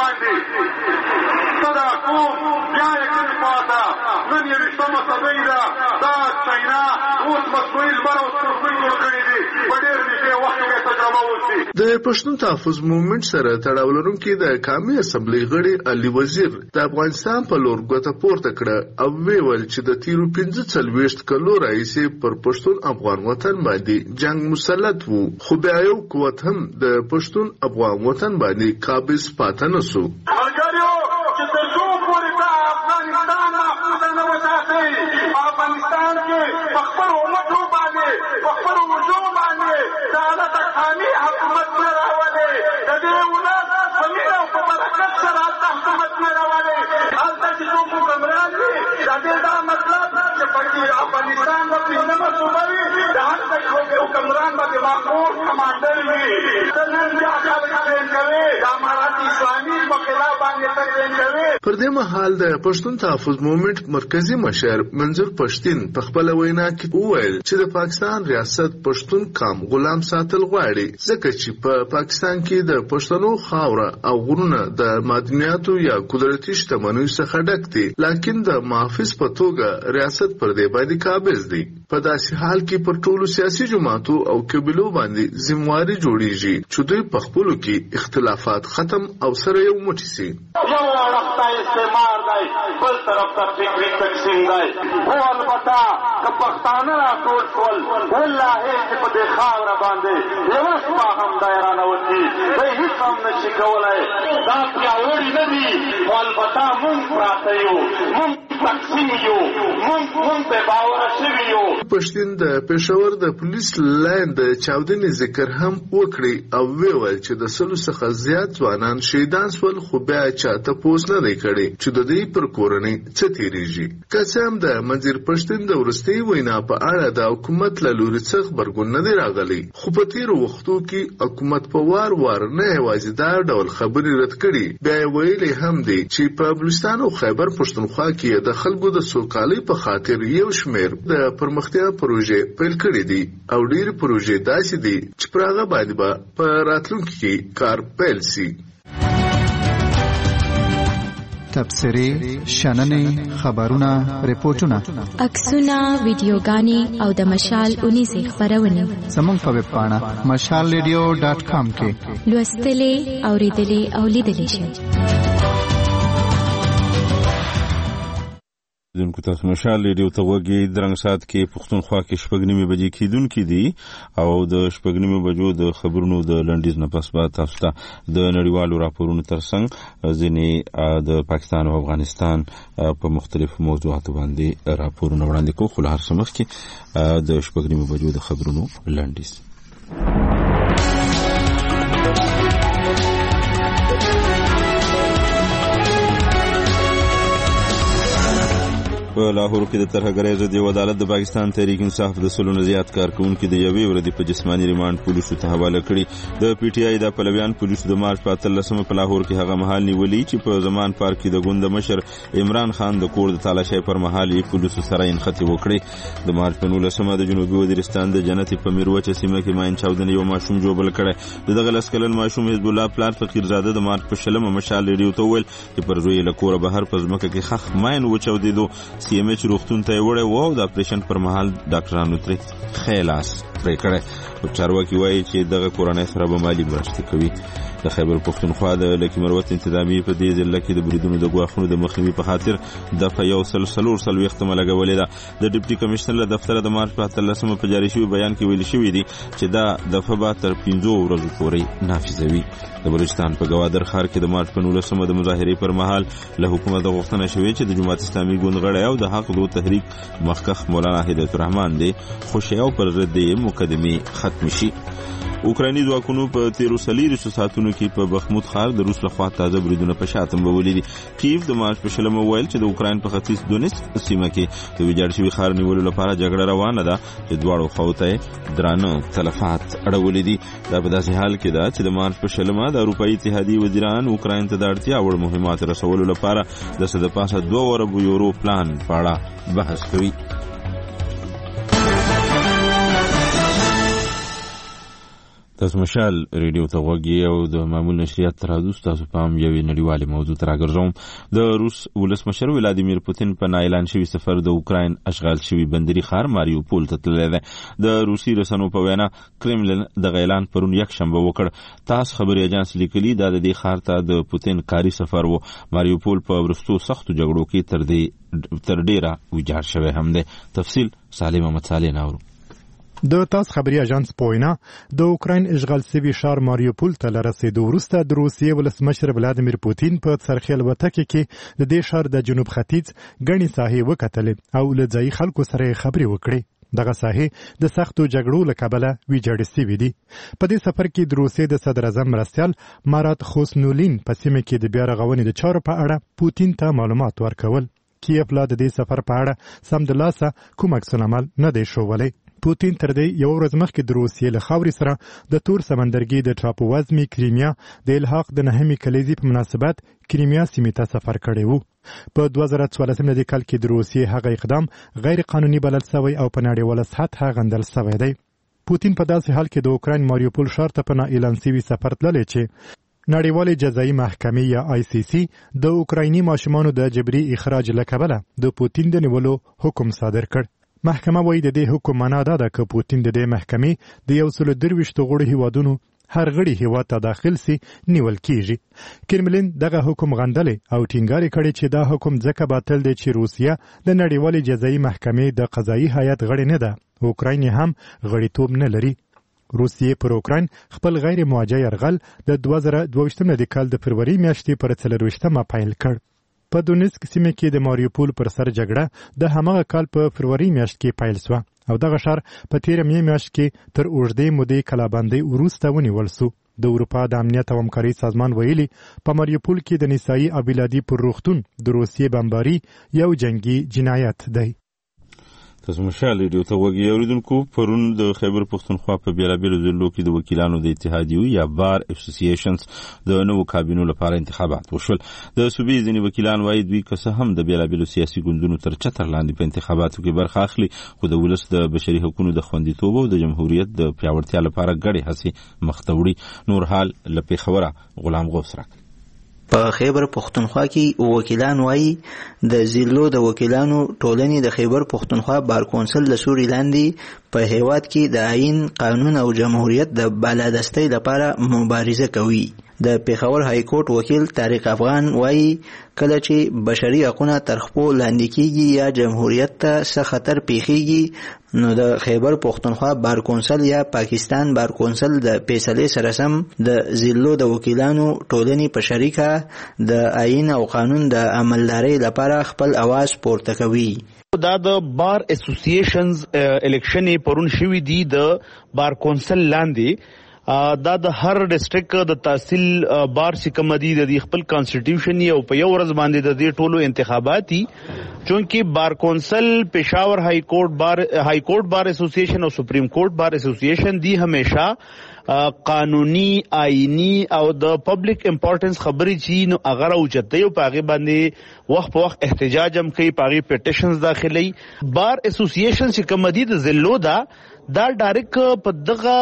Speaker 2: باندې صدا کوم بیا یې کړي خواته نن یویشتمه صدۍ ده. دا چاینا اوس مصنوعي لمر او سپوږمۍ جوړ کړي دي. په ډېر نږدې وخت کې تجربه وشي.
Speaker 16: د پښتون تحفظ موومنټ سره تړاو لرونکي د قومي اسمبلی غړي علي وزیر د افغانستان په لور ګوته پورته کړه او ویل چې د تیرو پنځه څلوېښت کلو راهیسې پر پښتون افغان وطن باندې جنگ مسلط وو، خو بیا یو قوت هم د پښتون افغان وطن باندې قابض پاتې نه سو.
Speaker 2: افغانستان کې په خپل امتو باندې په خپل وجود باندې دا د تخاني حکومت نه راولي، د دې ولادت په مینه او په برکت سره د حکومت نه راولي. هلته چې څوک حکمران وي د دې دا مطلب چې په افغانستان به پنځمه صوبه وي، د هلته حکمران به د مخور کمانډر وي. د نن بیا خلک ټرین کوي د امارات اسلامي په خلاف باندې ټرین کوي.
Speaker 16: پر دې مهال د پښتون تحفظ موومنټ مرکزی مشر منظور پښتين په خپل وینا کې وویل چې د پاکستان ریاست پښتون قام غلام ساتل غواړي، ځکه چې په پا پاکستان کې د پښتنو خاوره او غرونه د معدنیاتو یا قدرتي شتمنیو څخه ډک دي، لکن د محافظ په توګه ریاست پر دې باندې قابض دي. په داسې حال کې پر ټولو سیاسي جماعتو او قبیلو باندې ذمہواري جوړیږي چې دوی په خپلو کې اختلافات ختم او سره یو موټی سي.
Speaker 2: یو اړخ ته استعمار دی، بل طرف ته فکري تقسیم دی. خو البته که پښتانه راټول شول والله چې په دې خاوره باندې یوه شپه هم دی رانوځي، دوی هېڅ هم نشي کولی. دا پیاوړي نه دي، خو البته مونږ پراته یو، مونږ تقسیم یو، مونږ مونږ بې باوره شوي یو.
Speaker 16: پښتین د پېښور د پولیس لاین د چاودنې ذکر هم وکړي او ویل چې د سلو څخه زیات ځوانان شهیدان شول، خو بیا چا تپوس نه دی کړی چې د دوی پر کورنۍ څه تېرېږي. که څه هم د منظور پښتین د وروستۍ وینا په اړه د حکومت له لوري څه غبرګون نه دی راغلی، خو په تېرو وختو کې حکومت په وار وار نه یوازې دا ډول خبرې رد کړي، بیا یې ویلي هم دی چې په بلوچستان او خیبر پښتونخوا کې د خلکو د سوکالۍ په خاطر یو شمېر د پرمختیا پروژې پیل کړي دي او ډېرې پروژې داسې دي چې پر هغه باندې به په راتلونکي کې کار پیل سي.
Speaker 11: تبصرې شننې خبرونه ریپورتونه
Speaker 17: عکسونه ویډیوګانې او د مشال اونیزې خبرونه
Speaker 11: زموږ په ویب پاڼه مشال ریډیو ډاټ کام کې
Speaker 17: لوستلې اوریدلې او لیدلې شئ.
Speaker 8: دونکو تاسو مشال ریډیو ته وګورئ. درنګ سات کې پښتونخوا کې شپږ نیمې بجې کېدونکې دي او د شپږ نیمې بجو د خبرونو د لنډیز نه پس به تاسو ته د نړیوالو راپورونو ترڅنګ ځینې د پاکستان او افغانستان په مختلفو موضوعاتو باندې راپورونه وړاندې کوو. خو له هر څه مخکې د شپږ نیمې بجو د خبرونو لنډیز. په لاهور کې د ترهګرۍ ضد یو عدالت د پاکستان تحریک انصاف د سلونه زیات کارکونکو د یوې ورځې په جسماني ریمانډ پولیسو ته حواله کړي. د پی ټی آی د پلویان پولیسو د مارچ په اتلسمه په لاهور کې هغه مهال نیولې چې په زمان پارک کې د ګوند مشر عمران خان د کور د تالاشۍ پر مهال یې پولیسو سره انختی وکړي. د مارچ په نولسمه د جنوبي وزیرستان د جنت په میروچه سیمه کې ماین چاودنې یو ماشوم جوړ کړی. دغه لس کلن ماشوم حزب الله پلار فقیرزاده د مارچ په شلمه مشال ریډیو ته وویل چې پر زوی له کوره بهر په ځمکه کې خخ ماین وچاودېدو. سی ام ایچ روغتون ته وړه وو د اپریشن پر مهال ډاکټرانو ترې خیلاس پرې کړی. چارواکي وایي چې دغه کورنۍ سره به مالي مرستې کوي. د خیبر پښتونخوا د لکي مروت انتظامی په دې ضلع کې د بریدونو د ګواښونو د مخنیوي په خاطر د په یو سل څلور څلوېښتمه لګولې ده. د ډیپټي کمشنر له دفتره د مارچ په اتلسمه په جاري شوي بیان کې ویل شوي دي چې دا دفعه به تر پنځو ورځو پورې نافذوي. د بلوچستان په ګوادر ښار کې د مارچ په نولسمه د مظاهرې پر مهال له حکومت غوښتنه شوې چې د جماعت اسلامي ګوند غړی او د حق دو تحریک مخکښ مولانا هدایت الرحمن دی خوشیاو پر ضد مقدمې ختم شي. اوکرایني ځواکونو په تیرو څلېرویشتو ساعتونو کې په بخموت ښار د روس لخوا تازه بریدونه په شا تنبولي دي. کیف د مارچ په شلمه وویل چې د اوکراین په ختیځ دونیسک سیمه کې د ویجاړ شوي ښار نیولو لپاره جګړه روانه ده چې دواړو خواو ته درانه تلفات اړولي دي. دا په داسې حال کې ده چې د مارچ په شلمه د اروپایي اتحادیې وزیران اوکراین ته د اړتیا وړ مهمات رسولو لپاره د څه د پاسه دوه اربو یورو پلان په اړه بحث کوي. تاسو مشال ریډیو ته غوږی او د معمول نشریات ترازو تاسو پام یوې نړیوالې موضوع ته راګرځوم. د روس ولسمشر ولادیمیر پوتین په نااعلان شوي سفر د اوکراین اشغال شوي بندري ښار ماریوپول ته تللی دی. د روسي رسنیو په وینا کرملن دغه اعلان پرون یکشنبه وکړ. تاس خبري اژانس لیکلي دا د دې ښار ته د پوتین کاري سفر و. ماریوپول په وروستو سختو جګړو کې تر دې تر ډیره ویجاړ شوی هم دی. تفصیل سالم احمد صالح ناورو.
Speaker 18: د تاس خبري اژانس پوینا د اوکراین اشغال شوي ښار ماریوپول ته لرسېدو وروسته د روسیې ولسمشر ولادیمیر پوتین په څرخي الوتکې کې د دې ښار د جنوب ختیځ ګڼې ساحې وکتلې او له ځایي خلکو سره یې خبرې وکړې. دغه ساحې د سختو جګړو له کبله ویجاړې سوي دي. په دې سفر کې د روسیې د صدر اعظم مرستیال مارات خوسنولین په سیمه کې د بیا رغونې د چارو په اړه پوتین ته معلومات ورکول. کیف لا د دې سفر په اړه سمدلاسه کوم عکس العمل نه دی ښوولی. پوتین تر دې یو ورځ مخکې د روسیې له خاورې سره د تور سمندرګي د ټاپووزمې کریمیا د الحاق د نهمې کلیزې په مناسبت کریمیا سیمې ته سفر کړی و. په دوه زره څوارلسم کال کې د روسیې هغه اقدام غیر قانوني بلل سوی او په نړیواله سطحه غندل سوی دی. پوتین په داسې حال کې د اوکراین ماریوپول ښار ته په نااعلان سوي سفر تللی چې نړیوالې جزایي محکمې یا آی سی سی د اوکرایني ماشومانو د جبري اخراج له کبله د پوتین د نیولو حکم صادر کړ. محکمه وایي د دې حکم معنا دا ده که پوتین د دې محکمې د یو سل درویشتو غړو هیوادونو هر غړي هیواد ته داخل سي نیول کیږي. کرملین دغه حکم غندلی او ټینګار کړي چې دا حکم ځکه باطل دی چې روسیه د نړیوالې جزایي محکمې د قضایي هیئت غړی نه ده. اوکراین هم غړیتوب نه لري. روسیې پر اوکراین خپل غیر موجه یرغل د دوه زره دوه کال د فروری میاشتې پر څلرویشتمه پیل کړ. په دونیسک سیمه کې د ماریوپول پر سر جګړه د هماغه کال په فروری میاشت کې پیل شوه او دغه ښار په تیره مې میاشت کې تر اوږدې مودې کلابندۍ وروسته ونیول سو. د اروپا د امنیت او همکارۍ سازمان ویلي په ماریوپول کې د نسایي او بلادي پر روغتون د روسیې بمباري یو جنگي جنایت دی.
Speaker 8: تاسو مشال ریډیو ته وګورئ. اوریدونکو پرون د خیبر پښتونخوا په بیلابیلو ضلعو کې د وکیلانو د اتحادیو یا بار اسوسییشنز د نوو کابینو لپاره انتخابات وشول. د صوبې ځینې وکیلان وایي دوی که څه هم د بیلابیلو سیاسي ګوندونو تر چتر لاندې په انتخاباتو کې برخه اخلي خو د ولس د بشري حقوقو د خوندیتوب او د جمهوریت د پیاوړتیا لپاره ګډې هڅې مخ ته وړي. نور حال له پېښوره غلام غوث راکړي.
Speaker 19: په خیبر پختونخوا کې وکیلان وایي د ضلعو د وکیلانو ټولنې د خیبر پختونخوا بار کونسل د سوري لاندې په هیواد کې د آئین، قانون او جمهوریت د بالادستۍ لپاره مبارزه کوي. د پیښور های کورټ وکیل طارق افغان وایي کله چې بشري حقونه تر خپو لاندې کیږي یا جمهوریت ته څه خطر پیښیږي نو د خیبر پختونخوا بار کونسل یا پاکستان بار کونسل د فیصلې سره سم د ضلعو د وکیلانو ټولنې په شریکه د آئین او قانون د عملدارۍ لپاره خپل اواز پورته کوي.
Speaker 20: دا د بار اسوسییشنز الیکشن پرون شوی دی د بار کونسل لاندې دا د هر ډیسټریکټ د تحصیل بار سیکم دی د خپل کانسټیټیوشن او په یو ورځ باندې د دې ټولو انتخاباتي چونکی بار کونسل پېښور های کورټ بار های کورټ بار اسوسییشن او سپریم کورټ بار اسوسییشن دی همیشه قانوني آئینی او د پبلک امپورټنس خبرې چی نو اگر او چته او پاغه باندې وخت په وخت احتجاج هم کوي، پاغه پټیشنز داخلي. بار اسوسییشن چې کوم دی د ضلعو دا دا ډایرک په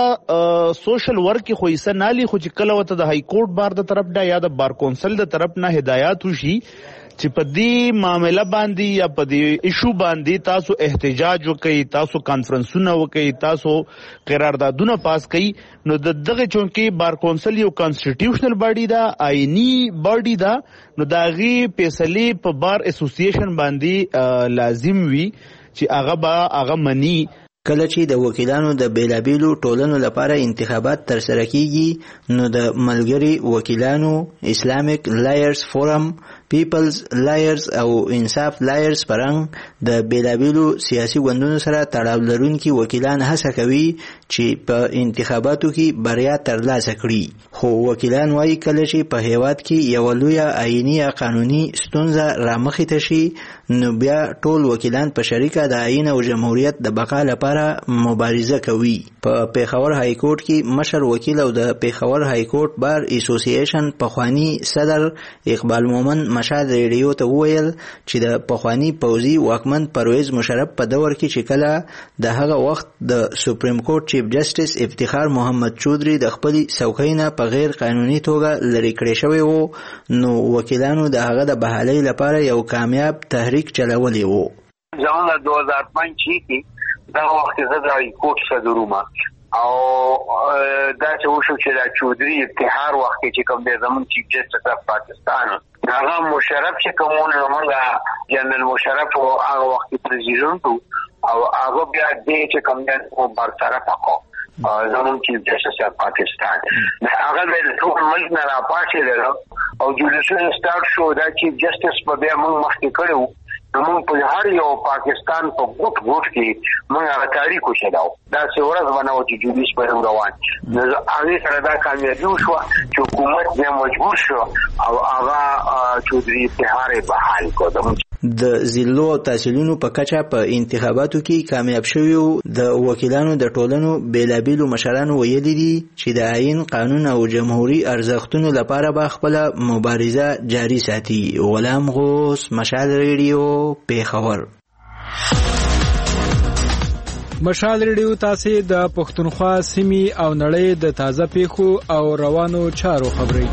Speaker 20: دغه سوشل ورک خو یې سنالي خو چې کله وته د های کورټ بار د طرف نه یا د بار کونسل د طرف نه هدایات وشي چې په دې معاملې باندې یا په دې ایشو باندې تاسو احتجاج وکړئ، تاسو کانفرنسونه وکړئ، تاسو قراردادونه پاس کړئ نو د دغه چونکی بار کونسل یو کانسټیټیوشنل باډي دا، آئینی باډي دا، نو دا غي فیصله په بار اسوسییشن باندې لازم وي چې هغه به هغه منی.
Speaker 19: کله چې د وکیلانو د بیلابیلو ټولنو لپاره انتخابات تر سره کیږي نو د ملګری وکیلانو، اسلامیک لایرز فورم، پیپلز لایرز او انصاف لایرز پرنګ د بیلابیلو سیاسي ګوندونو سره تړاو لرونکي وکیلان هڅه کوي چې په انتخاباتو کې بریا ترلاسه کړي. خو وکیلان وایي کله چې په هیواد کې یو لویه آئینی یا قانوني ستونزه رامخې ته شي نو بیا ټول وکیلان په شریکه د آئین او جمهوریت د بقا لپاره مبارزه کوي. په پیښور های کورټ کې مشر وکیل او د پیښور های کورټ بار اسوسییشن پخوانی صدر اقبال مومن مشال ریډیو ته وویل چې د پخوانی پوځي واکمن پرویز مشرف په دور کې چې کله د هغه وخت د سپریم کورټ چیف جسټس افتخار محمد چودري د خپل څوکۍ نه په غیر قانوني توګه لرې کړی شوی وو نو وکیلانو د هغه د بحالۍ لپاره یو کامیاب تحریک چلولی وو.
Speaker 21: ځان دو هزار پنځه کې دا وخت زه د های کورټ صدروم او دا چې وشو چې دا چودري افتخار وخت کې کوم د زمون چیف جسټس اف پاکستان هغه مشرف چې کومونه موږ جنرال مشرف او هغه وخت پریزیدنت او هغه بیا دې چې کوم د برطرف کړو زمون چیف جسټس اف پاکستان هغه د ټول ملک نه راپاتې او جوډیشل سٹارټ شو دا چیف جسټس په بیا موږ مخکې کړو موږ په هر یو پاکستان په ګوت ګوت کې موږ هغه تاریخ وشداو دا څه ورځ باندې چې جوډیس په روان نو هغه سره دا کامیابی وشو چې حکومت یې مجبور شو او هغه چودري اتحاد بحال کړ.
Speaker 19: د ضلعو او تحصیلونو په کچه په انتخاباتو کې کامیاب شویو د وکیلانو د ټولنو بیلابیلو مشرانو ویلي دي چې د آئین، قانون او جمهوری ارزښتونو لپاره به خپل مبارزه جاری ساتي. غلام غوث، مشال ریډیو، پیښور.
Speaker 22: مشال ریډیو تاسو د پښتونخوا سیمې او نړۍ د تازه پیښو او روانو چارو خبري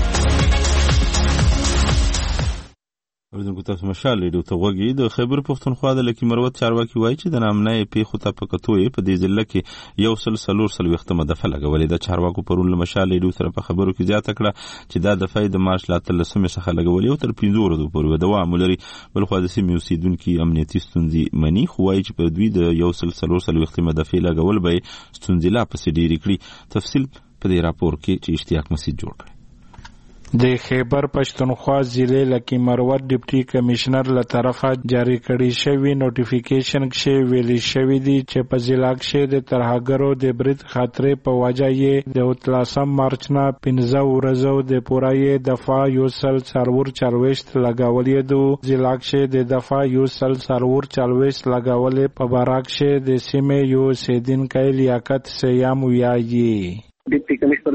Speaker 8: اوریدونکو تاسو مشال ریډیو ته غوږی. د خیبر پښتونخوا د لکی مروت چارواکي وایي چې د نامنۍ پیښو ته په کتو یې په دې ضلع کې یو سل څلور څلوېښتمه دفعه لګولې ده. چارواکو پرون له مشال ریډیو سره په خبرو کې زیاته کړه چې دا دفعه د مارچ له اتلسمې څخه لګولې او تر پنځو ورځو پورې دوام لري. بلخوا د سیمې اوسېدونکي امنیتي ستونزې مني خو وایي چې په دوی د یو سل څلور څلوېښتمه دفعې لګول به یې ستونزې لا پسې ډېرې کړي. تفصیل په دې راپور کې چې اشتیاق مسید جوړ کړی.
Speaker 12: د خیبر پښتونخوا ضلع لکی مروت ډیپټي کمشنر له طرفه جاری کړي شوی نوټیفیکیشن کې ویلي شوی دی چې په ضلع کې د ترهګرو د برید خطرې په وجه یې د اتلسم مارچ نه پنځه ورځو د پورای دفعه یو سل څلور چلوېښت لګولې دو. ضلع کې د دفعه یو سل څلور چلوېښت لګولې په باراک کې د سیمې یو سیدونکو لیاقت سیام ویایي.
Speaker 23: ډیپټي کمشنر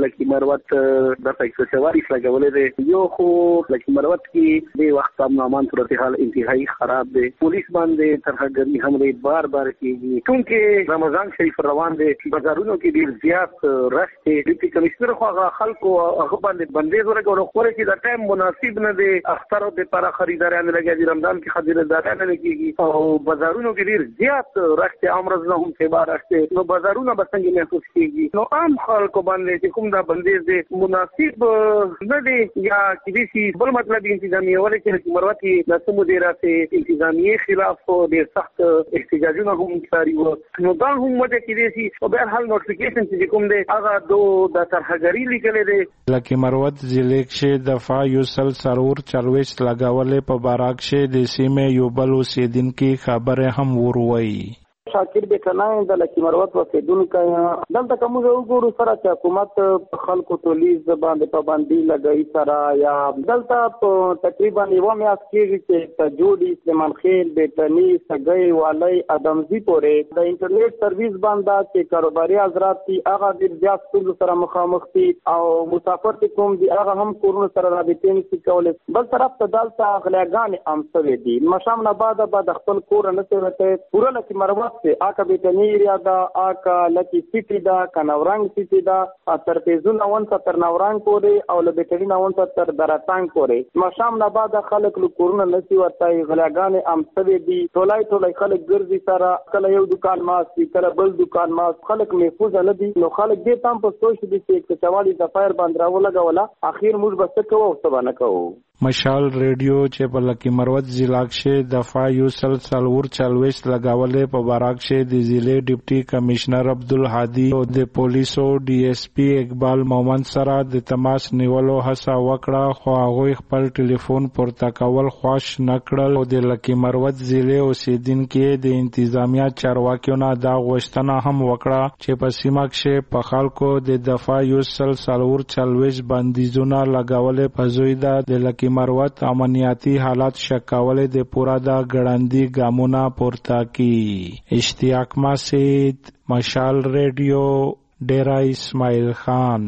Speaker 4: لکه مروت د پیسو سواري لګولې دي یو خو لکه مروت کې د وخت امن امان صورتحال انتهایی خراب دی پولیس باندې ترهګری حمله بار بار کیږي چونکه رمضان شریف روان دی بازارونو کې ډیر زیات رش دی ډیپټي کمشنر خو هغه خلکو هغه باندې بندیز ورکړو خو چې دا ټایم مناسب نه دی اختر د لپاره خریداران لګي د رمضان کې خریداران نه کیږي او بازارونو کې ډیر زیات رش دی امروز نه هم څه بار رش دی نو بازارونه به څنګه محسوس کیږي نو عام خلکو باندې چې کوم دا بندیز دی مناسب نه دی یا کیږي بل مطلب انتظامیه ولې چې مروتی د مدیرات انتظامیه خلاف ډیر سخت احتجاجونه هم جاری و نو دا هم مده کیږي او به هر نوټیفیکیشن چې کوم دی هغه دو د ترهګری لیکل دی
Speaker 12: لکه مروت ضلع کې دفاع یو سل سرور چلويش لگاولې په باراک شه د سیمه یو بل اوسیدونکو خبره هم وروي
Speaker 5: شاکر به کنای د لکی مروت وسیدونکو دلته کوم وګورو سره چې حکومت خلکو تولیز باندې پابندي لګئی سره یا دلته تقریبا یو میاس کېږي چې جوړي سلیمان خیل بیتنی سګي والی ادمزي پورې د انټرنیټ سرویس باندې چې کاروباري حضرات دي هغه د زیات ستونزو سره مخامخ دي او مسافر کوم دي هغه هم کورونو سره رابطې نشي کولای بل طرف ته دلته غلاګان امسوي دي مشام نه بعد بعد خپل کور نه سوته پوره لکی مروت آکا بیتنی ایریا دا آکا لکی سیٹی دا کا نورانگ سیٹی دا تر پیزون اون سا تر نورانگ پوری او لبیترین اون سا تر دراتانگ پوری مشام نبادا خلق لو کورون نسی ورطای غلاگان امسوی دی تولای تولای خلق گرزی سارا کل یو دکان ماس دی کل بل دکان ماس خلق محفوظ ندی نو خلق دی تام پر سوش دی چه ایک چوالی دفایر باندراو لگا ولا آخیر موج بسکو او سبا نکو
Speaker 12: مشال ریډیو چې په لکی مروت ضلع کې دفاع یو سل سلور چلويش لگاولې په باراک کې د ضلع ډیپټي کمشنر عبدالهادي او د پولیسو ډي اس پي اقبال مومن سره د تماس نیولو هڅه وکړه خو هغه خپل ټلیفون پورته کول خوښ نکړل او د لکی مروت ضلع اوسیدونکو د انتظامیه چارواکیو نه دا غوښتنه هم وکړه چې په سیمه کې په خلکو د دفاع یو سل سلور چلويش بندیزونه لگاولې په زویدا د لکی مروت امنیاتی حالات شکاولې د پورا دا ګړندی ګامونه پورته کی اشتیاق مسید مشال ریډیو ډیرا اسماعیل خان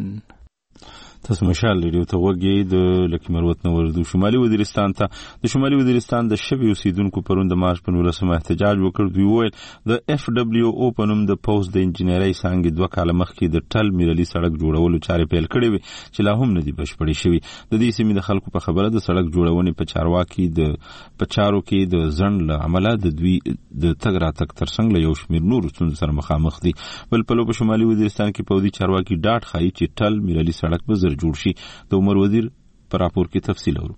Speaker 1: تاسو مشال ریډیو ته وګورئ د لکی مروت نو ورده شمالي وزیرستان ته د شمالي وزیرستان د شبي اوسیدونکو پرون د مارچ په نولسمه احتجاج وکړ دوی ویل د اف دبليو او په نوم د پوز د انجنیري څنګه دوه کال مخکې د ټل میرلي سړک جوړولو چارې پیل کړې وي چې لا هم نه دي بشپړې شوې د دې سیمې د خلکو په خبره د سړک جوړونې په چارواکي د پچارو کې د ځند له عمله د دوی د تګ راتګ ترڅنګ له یو شمېر نور ستونزو سره مخامخ دي بل په لو په شمالي وزیرستان کې پودي چارواکي ډاټ خایي چې ټل میرلي سړک به جوړ شي د عمر وزیر پر راپور کې تفصیل اورو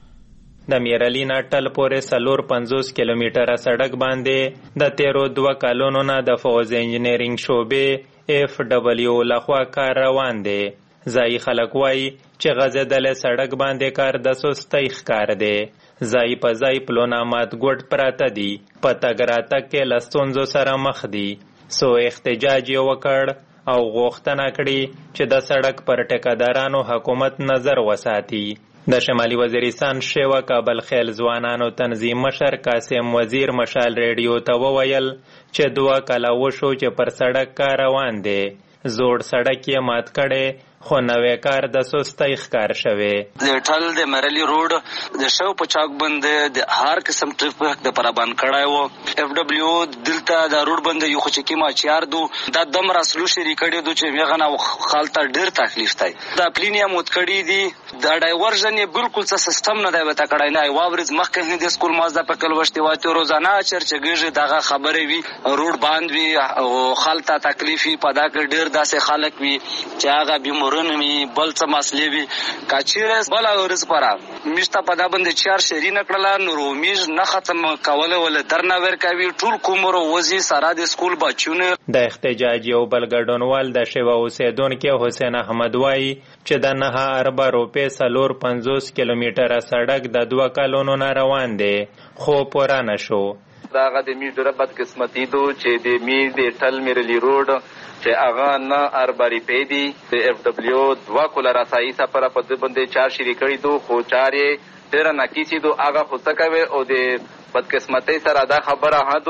Speaker 23: د میرلی نټل پورې سلور پنځوس کیلومتره سړک باندې د تیرو دوه کالونو نه د فوز انجینرینګ شوبې اف دبليو لخوا کار روان دی ځای خلک وایي چې غځېدلی سړک باندې کار د سستۍ ښکار دی ځای په ځای پلونامات ګوډ پراته دي په تګ راتګ کې له ستونزو سره مخ دي سو احتجاج یې وکړ او غوښتنه کړي چې د سړک پر ټیکادارانو حکومت نظر وساتي د شمالي وزیرستان شیوا کابل خیل ځوانانو تنظیم مشر قاسم وزیر مشال ریډیو ته وویل چې دوه کاله وشو چې پر سړک کار روان دی زوړ سړک یې مات کړی خو نوې کار د سستۍ ښکار شوی
Speaker 24: د ټل د مرلی روډ د شو په چاک باندې د هر قسم ټریفیک د پر باندې کړای وو اف دبليو دلته د روډ باندې یو خو چې کیما چار دو د دم راسلو شری کړي دو چې میغنه خالته ډیر تکلیف دی د پلینیا موت کړي دي د ډایورژن یې بالکل څه سیستم نه دی وته کړای نه واورز مخکې هند سکول مازدا په کل وشتي واته روزانه چرچګیږي دغه خبرې وي روډ باندې وي او خالته تکلیفي پدا کې ډیر داسې خلک وي چې هغه بیمار می بل څه مسلې وي کچیرس بل اورز پرا مشته پدا باندې چار شری نکړه نو میز نه ختم کوله ول درنه ور کوي ټول کومرو وزي سره د سکول بچونه
Speaker 23: د احتجاج یو بل ګډونوال د شیوا اوسیدونکو حسین احمد وای چې د نه اربع روپې سلور پنځوس کیلومتره سړک د دوه کالونو نه روان دی خو پورا نشو
Speaker 25: داغه د می ډېر بد قسمتي دو چې د می د ټل میرلی روډ چې هغه نه ارباري پیدي د اف دبليو دوا کوله راسایي سفر په دې باندې چار شری کړي دو خو چارې ډېر ناکیسي دو هغه خو څه کوي او د بدقسمتۍ سره دا خبره هدو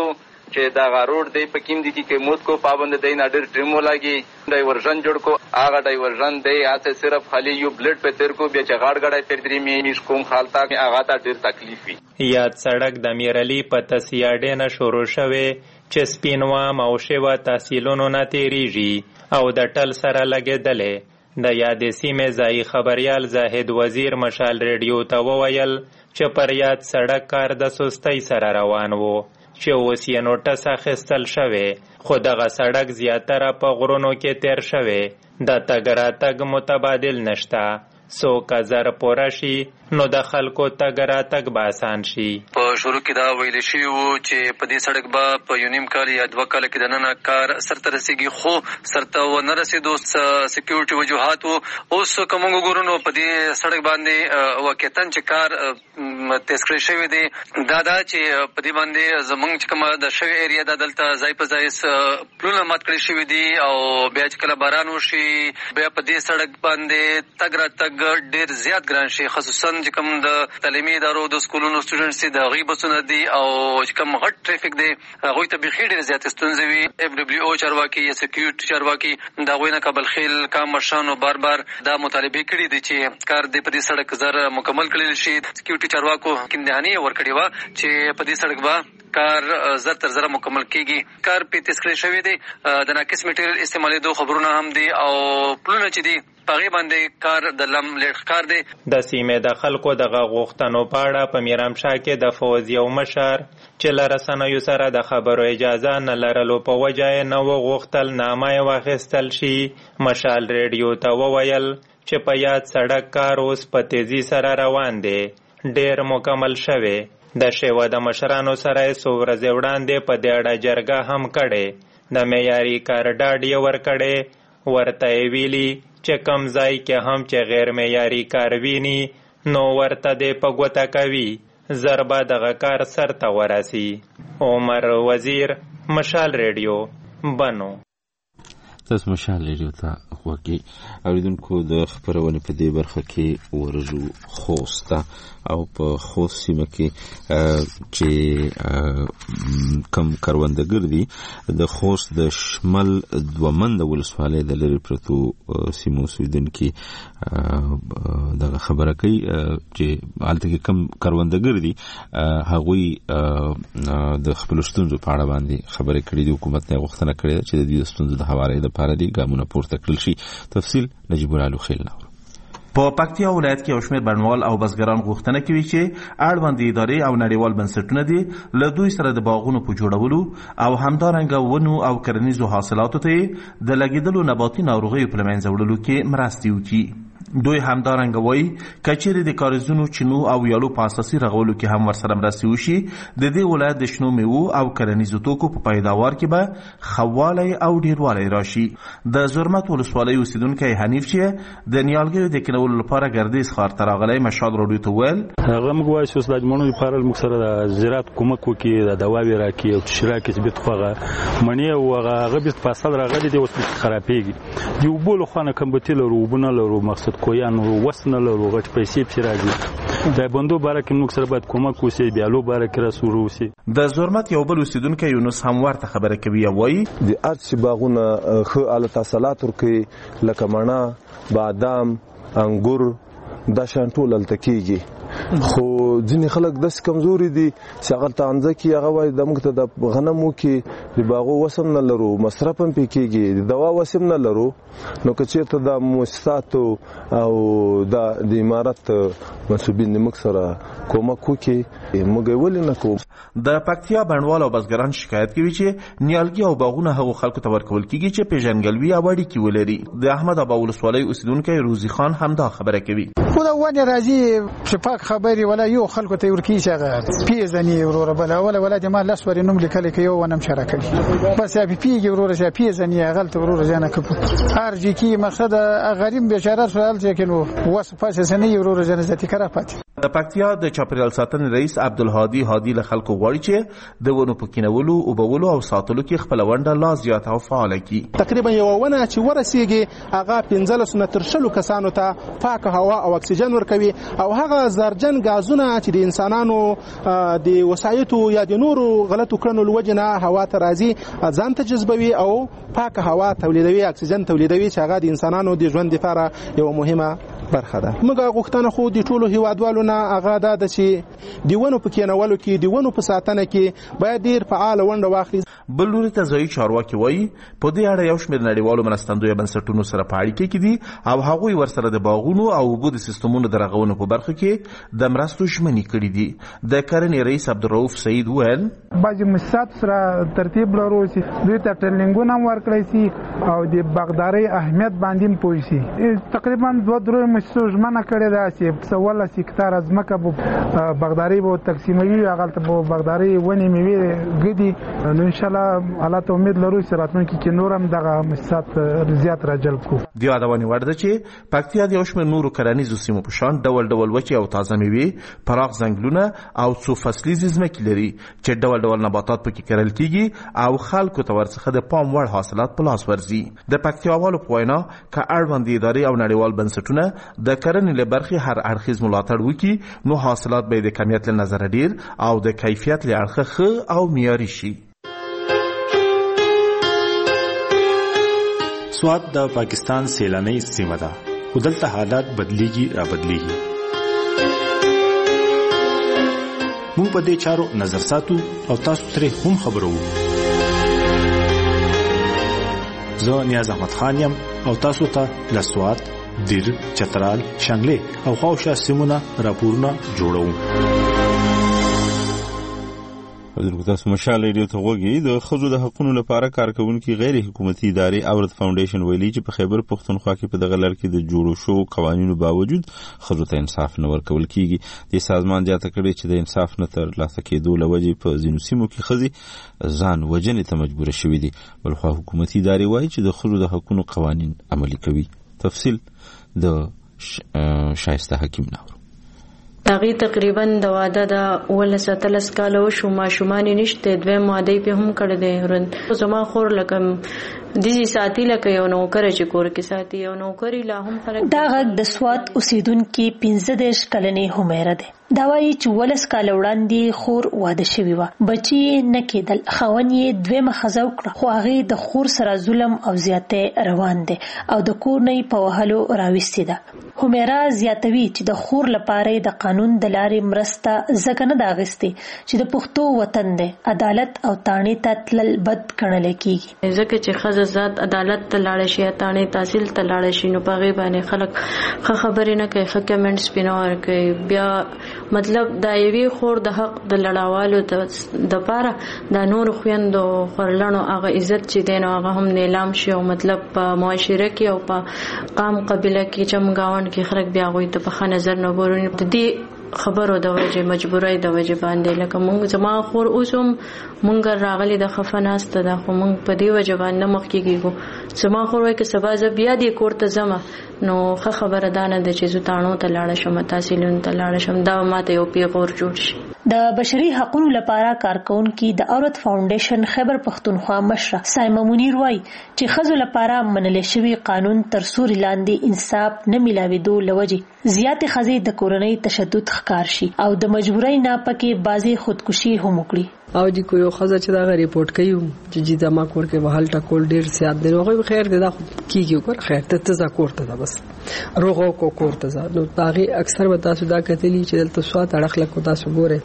Speaker 25: چې دا غاروډ دی په کیم دي کې موت کو پابند دی نه ډېر ټریمو لاګي ډایورژن جوړ کو هغه ډایورژن دی هڅه صرف خالی یو بلډ په تیر کو بیا چې غاړ غړای پر درې می کوم حالت کې هغه ته ډېر تکلیف وي.
Speaker 23: یاد سړک د میرعلی په تسیاډې نه شروع شوی چې سپینوام او شیوا تحصیلونو نه تیریږي او د ټل سره لګېدلې. د یادې سیمې ځایي خبریال زاهد وزیر مشال ریډیو ته وویل چې پر یاد سړک کار د سستۍ سره روان وو چې اوس یې نوټس اخیستل شوی، خو دغه سړک زیاتره په غرونو کې تیر شوی، د تګ راتګ متبادل نشته. څوک زر پوره شي نو د خلکو تګ راتګ به اسان شي.
Speaker 3: په شروع کې دا ویل شوي وو چې په دې سړک به په یو نیم کال یا دوه کاله کې دننه کار سرته رسېږي، خو سرته ونه رسېدو سکیورټي وجوهات وو. اوس که موږ وګورو نو په دې سړک باندې واقعتاً چې کار تیز کړی شوی دی دا دا چې په دې باندې زموږ چې کومه د شوی ایریا دا دلته ځای په ځای پلونه مات کړی شوي دي او بیا چې کله باران وشي بیا په دې سړک باندې تګ راتګ ډېر زیات ګران شي، خصوصاً چې کوم د تعلیمي ادارو د سکولونو سټوډنټس دي د هغوی بسونه دي او چې کوم غټ ټریفک دی هغوی ته بیخي ډېرې زیاتې ستونزې وي. اف ډبلیو او چارواکي یا سکیورټي چارواکي د هغوی نه کابل خیل کام مشرانو بار بار دا مطالبې کړي دي چې کار دې په دې سړک زر مکمل کړل شي. سکیورټي چارواکو امتحاني ورکړې وه چې په دې سړک به کار زر تر زره مکمل کېږي. کار پې تیز کړی شوی دی، د ناقص میټریل استعمالېدو خبرونه هم دي او پلونه چې دي هغې باندې کار د لم لیټ ښکار دی.
Speaker 23: د سیمې د خلکو دغه غوښتنو په اړه په میرامشاه کې د فوز یو مشر چې له رسنیو سره د خبرو اجازه نه لرلو په وجه یې نه وغوښتل نامه یې واخیستل شي، مشال ریډیو ته وویل چې په یاد سړک کار اوس په تیزي سره روان دی، ډېر مکمل شوی. د شیوه د مشرانو سره یې څو ورځې وړاندې په دې اړه جرګه هم کړې، د معیاري کار ډاډ یې ورکړی، ورته یې ویلي چې کم ځای کې هم چې غیر معیاري کار ویني نو ورته دې په ګوته کوي، زر به دغه کار سرته ورسي. عمر وزیر، مشال ریډیو، بنو.
Speaker 1: تاسو مشال ریډیو ته خوږی اوریدونکو د خبرونه په دې برخه کې ورجو خوسته او په خوست سیمه کې چې کم کروندګر دي د خوست د شمال دومند ولسوالۍ د لرې پرتو سیمو اوسیدونکي دغه خبره کوي چې هلته کې کم کروندګر دي هغوی د خپلو ستونزو په اړه باندې خبرې کړې دي. حکومت نه غوښتنه کړې ده چې د دې ستونزو د هوارۍ لپاره دي ګامونه پورته کړل شي. تفصیل نجیب الله خیل نور.
Speaker 6: په پکتیا ولایت کې یو شمېر بڼوال او بزګران غوښتنه کوي چې اړوند ادارې او نړیوال بنسټونه دي له دوی سره د باغونو په جوړولو او همدارنګه ونو او کرنیزو حاصلاتو ته د لګېدلو نباتي ناروغیو په له منځه وړلو کې مرستې وکړي. دوی همدارنګه وایي که چیرې د کاریزونو چینو او ویالو په اساسي رغولو کې هم ورسره مرستې وشي د دې ولایت د شنو میوو او کرنیزو توکو په پیداوار کې به ښهوالی او ډیروالی راشي. د زرمت ولسوالۍ اوسیدونکی حنیف چې د نیالګیو د کینولو لپاره ګردیز ښار ته راغلی مشال راډیو ته ویل
Speaker 7: هغه موږ وایو چې اوس د اجمنو لپاره موږ سره د زراعت کومک وکړي، د دواوې راکړي او چې راکړي بیت خو هغه مڼې او هغه بیت فصل راغلی دی اوس خرابېږي. د اوبو له خوا نه کمبتي لرو، اوبه نه لرو، مقصد کویان وس نه لرو، غټ پیسې پسې راځي. د بندو باره کې موږ سره باید کومک وسي، بیالو باره کې راسو وسي.
Speaker 6: د زرمت یو بل اوسیدونکی یونس هم ورته خبره کوي، وایي
Speaker 9: د ارچ باغونه ښه الو تحصیلات ورکوي لکه مڼه، بادام، انګور، دا شان ټول هلته کېږي. خو ځینې خلک داسې کمزوري دي چې هغه تانځه کې هغه وایي د موږ ته د غنمو کې د باغو وسم نه لرو، مصرف هم پې کېږي، د دوا وسم نه لرو. نو که چېرته د مؤسساتو او د امارت منصوبین موږ سره کومک وکړي موږ یې ولې نه کوو.
Speaker 6: د پکتیا بڼوال او بزګران شکایت کوي چې نیالګي او باغونه هغو خلکو ته ورکول کېږي چې پیژندګلوي او اړیکې ولري. د احمد ابا ولسوالۍ اوسیدونکی روزي خان هم دا خبره کوي.
Speaker 10: خو دا ونې راځي چې پاک خبرې ولا یو خلکو ته ورکړي چې هغه پیژني وروره بله ولا ولا د ما لس ورې نوم لیکلی که یو ونه مشره کوي بس یا پیږي وروره چې پیژني هغلته وروره ځانه کوي هر جي کې مقصد غریب بیچاره سوال چې کنو وس پاسه سنې وروره ځانه ذاتي کرا پاتې.
Speaker 6: د پکتیا د چاپیریال ساتنې رئیس عبدالهادي هادي له خلکو غواړي چې د ونو په کینولو اوبولو او ساتلو کې خپل ونډه لا زیاته او فعاله کړي.
Speaker 2: تقریبا یو ونه چې ورسیږي هغه پنځلس نه تر شلو کسانو ته پاکه هوا او اکسیجن ورکوي او هغه زرجن غازونه چې د انسانانو د وسایطو یا د نورو غلطو کړنو لوجه نه هوا ته راځي ځان ته جذبوي او پاکه هوا تولیدوي، اکسیجن تولیدوي چې هغه د انسانانو د ژوند لپاره یو مهمه برخه ده. موږ غوښتنه خو د ټولو هیوادوالو نه هغه ده چې د ونو په کینولو کې د ونو په ساتنه کې باید ډیر فعال ونډه واخلي.
Speaker 6: بل لوري ته ځایي چارواکي وایي په دې اړه یو شمېر نړیوالو مرستندویه بنسټونو سره په اړیکه کې دي او هغوی ورسره د باغونو او اوبو د سیستمونو د رغونې په برخه کې د مرستو ژمنې کړي دي. د کرنې رئیس عبدالرؤف سعید وویل
Speaker 13: بعضې مؤسسات سره ترتیب لرو چې دوی ته ټریننګونه هم ورکړی سي او د باغدارۍ اهمیت باندې هم پوه سي. تقریبا دوه درې مؤسسو ژمنه کړې ده چې څوارلس هکتاره ځمکه به باغدارۍ به تقسیموي، هغلته به باغدارۍ ونې میوې ږدي. نو انشاءالله الله ته امید لرو چې راتلونکي کې نور هم دغه مؤسسات زیات راجلب کړو.
Speaker 6: د یادونې وړ ده چې پکتیا د یو شمېر نورو کرنیزو سیمو په شان ډول ډول وچې او تازه میوې، پراخ ځنګلونه او څو فصلیزې ځمکې لري چې ډول ډول نباتات پکې کرل کیږي او خلکو ته ورڅخه د پام وړ حاصلات په لاس ورځي. د پکتیاوالو په وینا که اړوندې ادارې او نړیوال بنسټونه د کرنې له برخې هر اړخیز ملاتړ وکړي نو حاصلات به د کمیت له نظره ډیر او د کیفیت له اړخه ښه او معیاري شي.
Speaker 14: سوات د پاکستان سیلاني سیمه ده خو دلته حالات بدلیږي را بدلیږي. موږ په دې چارو نظر ساتو او تاسو ترې هم خبرو. زه نیاز احمد خان یم او تاسو ته له سوات، دیر، چترال، شانګلې او خواوشا سیمونه راپورونه جوړوم.
Speaker 1: تاسو مشال ریډیو ته وګورئ. د ښځو د حقوقو لپاره کارکونکي غیر حکومتي ادارې اورت فاونډیشن ویلي چې په خیبر پښتونخوا کې په دغه لړ کې د جوړو شو قوانینو باوجود ښځو ته انصاف نه ورکول کیږي. د سازمان زیاته کړې چې د انصاف نه ترلاسه کېدو له وجې په ځینو سیمو کې ښځې ځان وژنې ته مجبوره شوې دي. بلخوا حکومتي ادارې وایي چې د ښځو د حقوقو قوانین عملي کوي. تفصیل د شایسته حکیم ناور.
Speaker 15: هغې تقریبا د واده د اوولس اتلس کاله وشو، ماشومان یې نشته، دویم واده یې پې هم کړی دی. زما خور لکه دې ساتي لکه یو نوکر چې کور کې ساتي، یو نوکر لا هم خلک.
Speaker 16: دا غږ د سوات اوسیدونکي پنځه دېرش کلنې همیره دی. دا وایي چې ولس کاله وړاندې خور واده شوې وه، بچي یې نه کېدل، خاوند یې دویمه ښځه وکړه، خو هغې د خور سره ظلم او زیاتی روان دی او د کور نه یې په وهلو راویستې ده. همیره زیاتوي چې د خور لپاره د قانون د لارې مرسته ځکه نه ده اخیستې چې د پښتو وطن دی، عدالت او تاڼې ته تلل بد ګڼلی کېږي.
Speaker 15: ځکه چې ښځه ذات عدالت ته لاړه شي، تاڼې تحصیل ته لاړه شي، نو په هغې باندې خلک ښه خبرې نه کوي، ښه کمنټس پې نه ورکوي. بیا مطلب دا یوې خور د حق د لړاوالو د پاره د نورو خویندو خورلڼو هغه عزت چې دی نو هغه هم نیلام شي او مطلب په معاشره کې او په قام قبیله کې چمګاوند کې خلک بیا هغوی ته په ښه نظر نه ګوري. د دې خبرو د وجې مجبورۍ د وجې باندې لکه مونږ زما خور اوس هم مونږ راغلي د خفه ناسته ده، خو مونږ په دې وجې باندې نه مخکې کېږو. زما خور وایي که سبا زه بیا دې کور ته ځمه نو ښه خبره دا نه ده چې زه تاڼو ته لاړه شم، تحصیلونو ته لاړه شم، دا ماته یو پیغور جوړ شي.
Speaker 16: د بشري حقوقو لپاره کارکونکي د اورت فاونډیشن خیبر پښتونخوا مشره سایمه منیر وایي چې ښځو لپاره منل شوی قانون تر سوري لاندې انصاف نه میلاوېدو له وجې زیاتې ښځې د کورنۍ تشدد ښکار شي او د مجبورۍ نه پکې بعضې خودکشي هم وکړي.
Speaker 26: او دی کو یو خزه چې دا ریپورت کوي چې جی دا ما کور کې وهل ټکول ډیر زیات دی، نو خیر دی دا کیږي کور خیر ته ته کور ته دا بس روغو کو کور ته نو باغی اکثر به تاسو دا کتلی چې دلته سوات اړخ لکه تاسو ګوره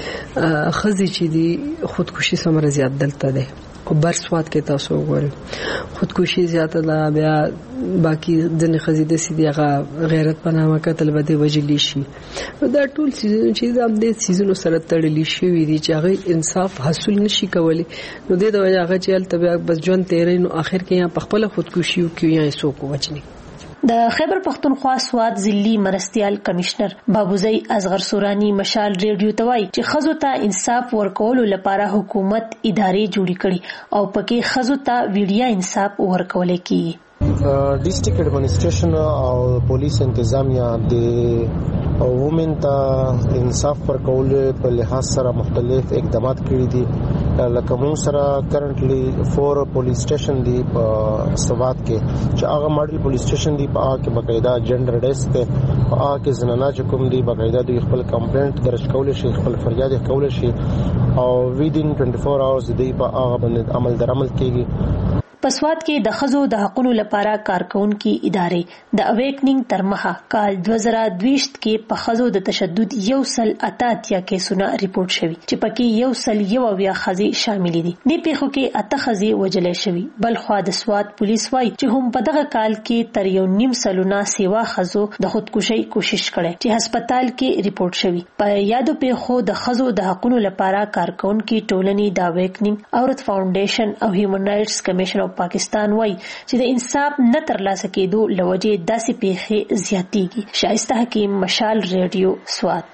Speaker 26: خزي چې دی خودکشي سمره زیات دلته ده او بر سوات کې تاسو وګورئ خودکشي زیاته ده. بیا باقی ځنې خزي د سیدي هغه غیرت په نامه قتل بده وجلی شي. دا ټول سیزن چې د دې سیزونو سره تړلي شوی دي چې هغه انصاف حاصل نشي کولی، نو د دې وجه هغه چې تل بیا بس ژوند تیرې نو اخر کې یا په خپل خودکشي کوي یا څوک وچني.
Speaker 16: د خیبر پښتونخوا سوات ضلعي مرستيال کمشنر بابوزي اصغر سوراني مشال ریډیو ته وایي چې ښځو ته انصاف ورکولو لپاره حکومت ادارې جوړې کړي او پکې ښځو ته ویډیا انصاف ورکول کیږي.
Speaker 27: ډیسټریکټ ایڈمنسټریشن او پولیس انتظامیه د
Speaker 11: وومن ته انصاف پر کول په لحاظ سره مختلف اقدامات کړي دي. لکه موږ سره کرنټلی فور پولیس سټیشن دی په سوات کې چې هغه ماډل پولیس سټیشن دی په هغه کې باقاعده جنډر ډیسک ته په هغه کې زنانه چې کوم دی باقاعده دوی خپل کمپلینټ درج کول شي خپل فریاد کول شي او ویدین چوبیس اورز دی په هغه باندې عمل درعمل کیږي.
Speaker 16: پسوات کې د ښځو د حقوقو لپاره کارکونکي ادارې د اویکنینګ تر مخه کال دوه زره دویشت کې په ښځو د تشدد یو سل اته اتیا کیسونه ریپورت شوي چې پکې یو سل یو اویا ښځې شاملې دي. دې پیښو کې اته ښځې وژلې شوي. بل خوا د سوات پولیس وایي چې هم په دغه کال کې تر یو نیم سلونه سیوا ښځو د خودکشي کوشش کړي چې هسپتال کې ریپورت شوي. په یادو پیښو د ښځو د حقوقو لپاره کارکونکي ټولنې د اویکنینګ عورت فاونډیشن او هیومن رائټس کمیشن پاکستان وای چې د انصاف نه ترلاسه کېدو لوجې داسې پیښې زیاتېږي. شایسته حکیم، مشال ریډیو، سوات.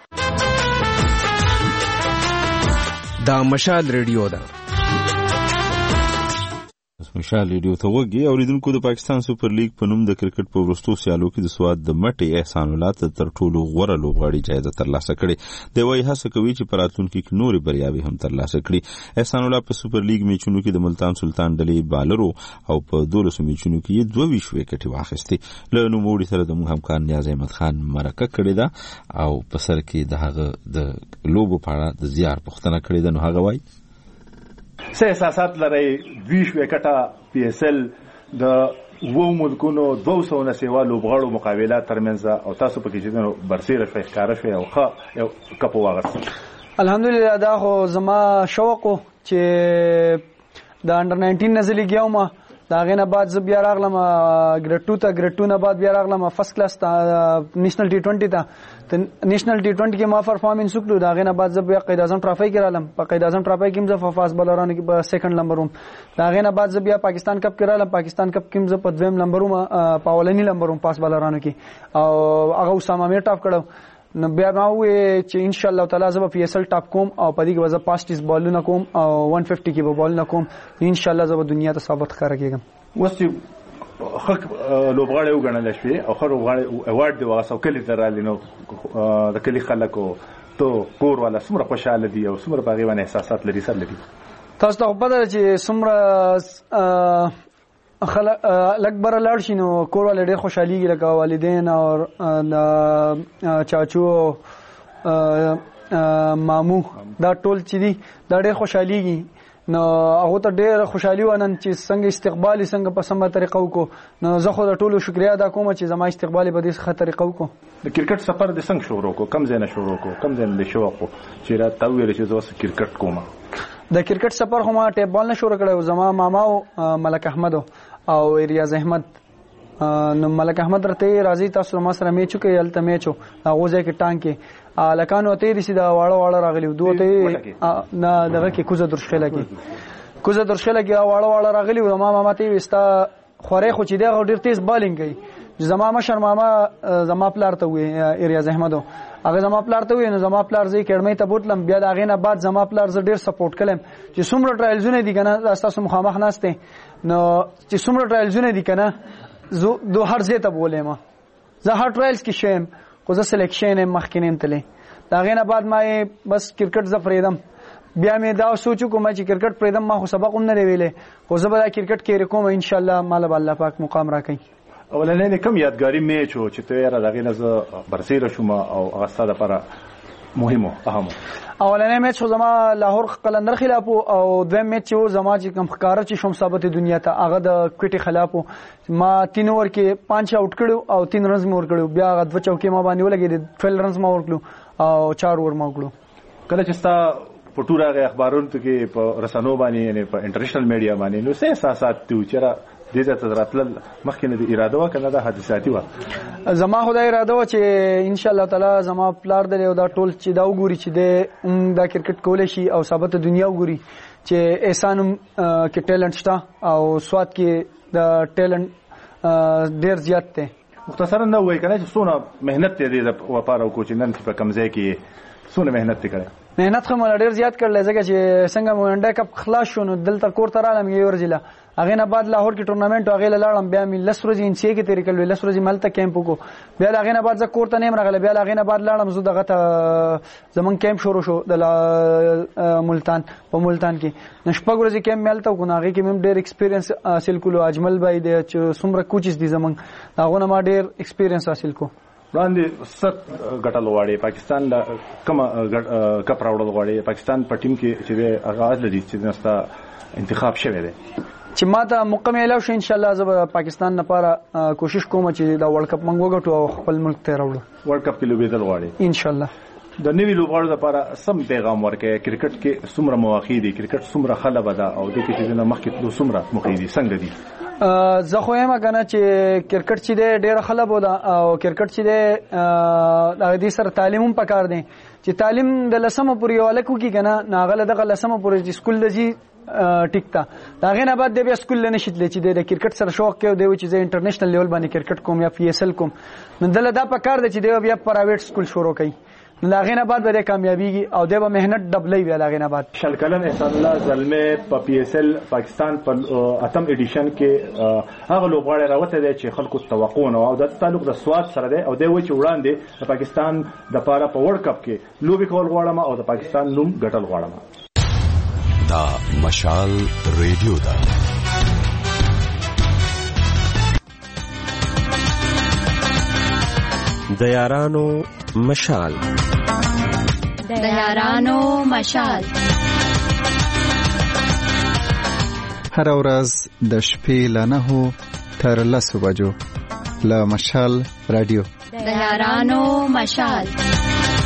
Speaker 17: دا مشال ریډیو ده.
Speaker 1: مشال ریډیو ته وګي اوریدونکو د پاکستان سپر لیګ په نوم د کرکټ په ورستو سیالو کې د سواد د مټي احسان الله تر ټولو غوره لوبغاړي جایزه ترلاسه کړې. دی وايي هڅه کوي چې په راتلونکي کې نورې بریاوې هم ترلاسه کړي. احسان الله په سپر لیګ میچونو کې د ملتان سلطان ډلې بالرو او په دولسو میچونو کې دوه ویشت وکټې واخیستې. له نوموړي سره د موږ همکار نیاز احمد خان مرکه کړې ده او په سر کې د هغه د لوبو په اړه د زیار پوښتنه کړې ده. نو هغه وايي
Speaker 18: څه احساسات لري ویش وکټه پی ایس ال د وو ملکونو دوه سوه نه سیوا لوبغاړو مقابله ترمنځ او تاسو پکې چې نو برسیره شوي ښکاره شوي او ښه یو کپ واغست؟
Speaker 19: الحمدلله دا خو زما شوق چې د انډر ناینټین نه زه لګیاوم. د هغې نه بعد زه بیا راغلم ګریډ ټو ته. ګریډ ټو نه بعد بیا راغلم فرست کلاس ته نیشنل ټي ټوینټي ته. نیشنل ټي ټوینټي کې ما پرفارمنس وکړو. د هغې نه بعد زه بیا قائد اعظم ټرافۍ کې رالم. په قائد اعظم ټرافۍ کې هم زه په فاست بالرانو کې په سیکنډ نمبر وم. د هغې نه بعد زه بیا پاکستان کپ کې رالم. پاکستان کپ کې هم زه په دویم نمبر وم، په اولني نمبر وم فاست بالرانو کې، او هغه اسامه میر ټاپ کړو. نو بیا ما وې چې ان شاء الله تعالی زه به پی ایس ال ټاپ کوم او په دې کې به زه پاسټیز بالونه کوم او ون ففټي کې به بالونه کوم. ان شاء الله زه به دنیا ته ثابت ښکاره کېږم.
Speaker 18: اوس چې ښه لوبغاړی وګڼلی شوې او ښه لوبغاړی ایوارډ دې واغست او کلي ته رالې، نو د کلي خلکو ته کور والا څومره خوشحاله دي او څومره په هغې باندې احساسات لري سر لري؟
Speaker 19: تاسو ته خو پته ده چې څومره خلک لږ بره لاړ شي نو کور والا ډېر خوشحالېږي، لکه والدین او د چاچو مامو دا ټول چې دي دا ډېر خوشحالېږي. نو هغه ته ډېر خوشحالي و نن چې څنګه استقبال څنګه په سمه طریقه وکړو. نو زه خو د ټولو شکریا ادا کوم چې زما استقبال په دې ښه طریقه وکړو.
Speaker 18: د کرکټ سفر د څنګه شروع وکړو؟ کم ځای نه شروع وکړو؟ کم ځای نه د شوق چې راته وویل چې زه اوس کرکټ کوم؟
Speaker 19: د کرکټ سفر خو ما ټیپ بال نه شروع کړی. زما ماما او ملک احمد او ریاض احمد. نو ملک احمد راته راځي تاسو ما سره میچ وکړئ. هلته میچ و هغه ځای کې ټانک کې لکانو ته رسي دا واړه واړه راغلي دوه ته نه دغه کې کوزه درشخله کې کوزه درشخله کې واړه واړه راغلي. ما ماما ته وستا خوري خو چې دا ډیر تیز بالینګ کوي. زما مشر ماما زما پلار ته وي ریاض احمد، هغه زما پلار ته وي. نو زما پلار زی کډمې ته بوتلم. بیا دا غینه بعد زما پلار ز ډیر سپورټ کړم چې څومره ټرایلزونه دي کنه تاسو مخامخ نهسته. نو چې څومره ټرایلزونه دي کنه زه دوه هر ځای ته بولم. زه هر ټرایلز کې شم خو زه سلیکشن مخکینم تلې. دا غینه بعد ما بس کرکټ ز فریدم. بیا مې دا سوچو کوم چې کرکټ پریدم ما خو سبق هم نه ویلې، خو زه به دا کرکټ کې کوم ان شاء الله مال به الله پاک مقام راکړي.
Speaker 18: اولنې کوم یادګاری میچ و چې ته را دغې نه زه برسیره شوم او هغه ستا دپاره مهمو اهمو؟
Speaker 19: اولنې میچ خو زما لاهور قلندر خلاف او دویم میچ چې و زما چې کوم ښکاره چې شوم ثابت دنیا ته هغه د کوټې خلاف و. ما تین اوور کې پانچ آوټ کړو او تین رنز مې ورکړو. بیا هغه دوه چوکۍ ما باندې ولګېدې ټویل رنز ما ورکړو او چار اوور ما وکړو.
Speaker 18: کله چې ستا په ټول هغه اخبارونو کې په رسنیو باندې یعنې په انټرنیشنل میډیا باندې نو څه احساسات دي چې دې ځای ته راتلل مخکې نه د اراده وه که نه دا حادثاتي وه؟
Speaker 19: زما خو دا اراده وه چې انشاءالله تعالی زما پلار دی او دا ټول چې دا وګوري چې دی هم دا کرکټ کولی شي او ثابته دنیا وګوري چې احسان هم کې ټیلنټ شته او سوات کې د ټیلنټ ډېر زیات دی.
Speaker 18: مختصرا نه ووایي که نه چې څونه محنت یې دې لپاره وکړو چې نن په کوم ځای کې څونه محنت یې کړی؟
Speaker 19: مهنت خو مل ډیر زیات کړل ځکه چې څنګه مونډه کپ خلاص شو نو دلته کور ته رالم یو ورځله هغه نه بعد لاهور کې ټورنمنت هغه لاړم بیا مې لس ورځې انسي کې تیرې کړل لس ورځې ملته کیمپ وکړو بیا هغه نه بعد زه کور ته نیم راغله بیا هغه نه بعد لاړم زه دغه ته زمون کیمپ شروع شو د ملتان په ملتان کې نشپګ ورځې کیمپ ملته وکړو هغه کې مې ډیر ایکسپیرینس حاصل کولو اجمل بای د څومره کوچز دي زمون هغه نه ما ډیر ایکسپیرینس حاصل کو
Speaker 18: وړاندې ست ګټل غواړي پاکستان لا کوم کپ راوړل غواړي پاکستان په ټیم کې چې آغاز لري چې نستا انتخاب شوی دی
Speaker 19: چې ما ته موقع ملو شي ان شاء الله زه پاکستان لپاره کوشش کوم چې دا ورلد کپ موږ وګټو او خپل ملک ته راوړو
Speaker 18: ورلد کپ کې لوبېدل غواړي ان
Speaker 19: شاء الله
Speaker 18: د نوي لوبغاړو لپاره سم پیغام ورکړي کرکټ کې څومره مواقع دي کرکټ څومره خلبه ده او د کې چې مخکې له څومره موقع دي څنګه دي
Speaker 19: زه خو یم کنه چې کرکټ چې دی ډېر خلبه ده او کرکټ چې دی د دې سره تعلیم هم پکار دی چې تعلیم د لسمه پورې ولکو کې کنه ناغله د لسمه پورې چې سکول لږی ټیک تا دا غنه بعد د بیا سکول نه نشیدل چې د کرکټ سره شوق کوي دی چې د انټرنیشنل لیول باندې کرکټ کوم یا پی ایس ال کوم نو دله دا پکار دی چې دی بیا پرایویټ سکول شروع کوي لاغینه بعد به کامیابیږي او د به مهنت ډبلې وی لاغینه بعد
Speaker 18: شل کلن احسان الله زلمه په پی ایس ال پاکستان په اتم ایډیشن کې هغه لوبغاړی راوته دی چې خلکو توقع نه او د تعلق د سواد سره دی او د و چې وړاندې د پاکستان د پاره په ورلد کپ کې لوبي کول غواړم او د پاکستان نوم ګټل غواړم
Speaker 4: دا مشال ریډیو دا د یارانو مشال
Speaker 5: د یارانو مشال
Speaker 8: هر ورځ د شپې له نهو تر لسو بجو له مشال رادیو
Speaker 5: د یارانو مشال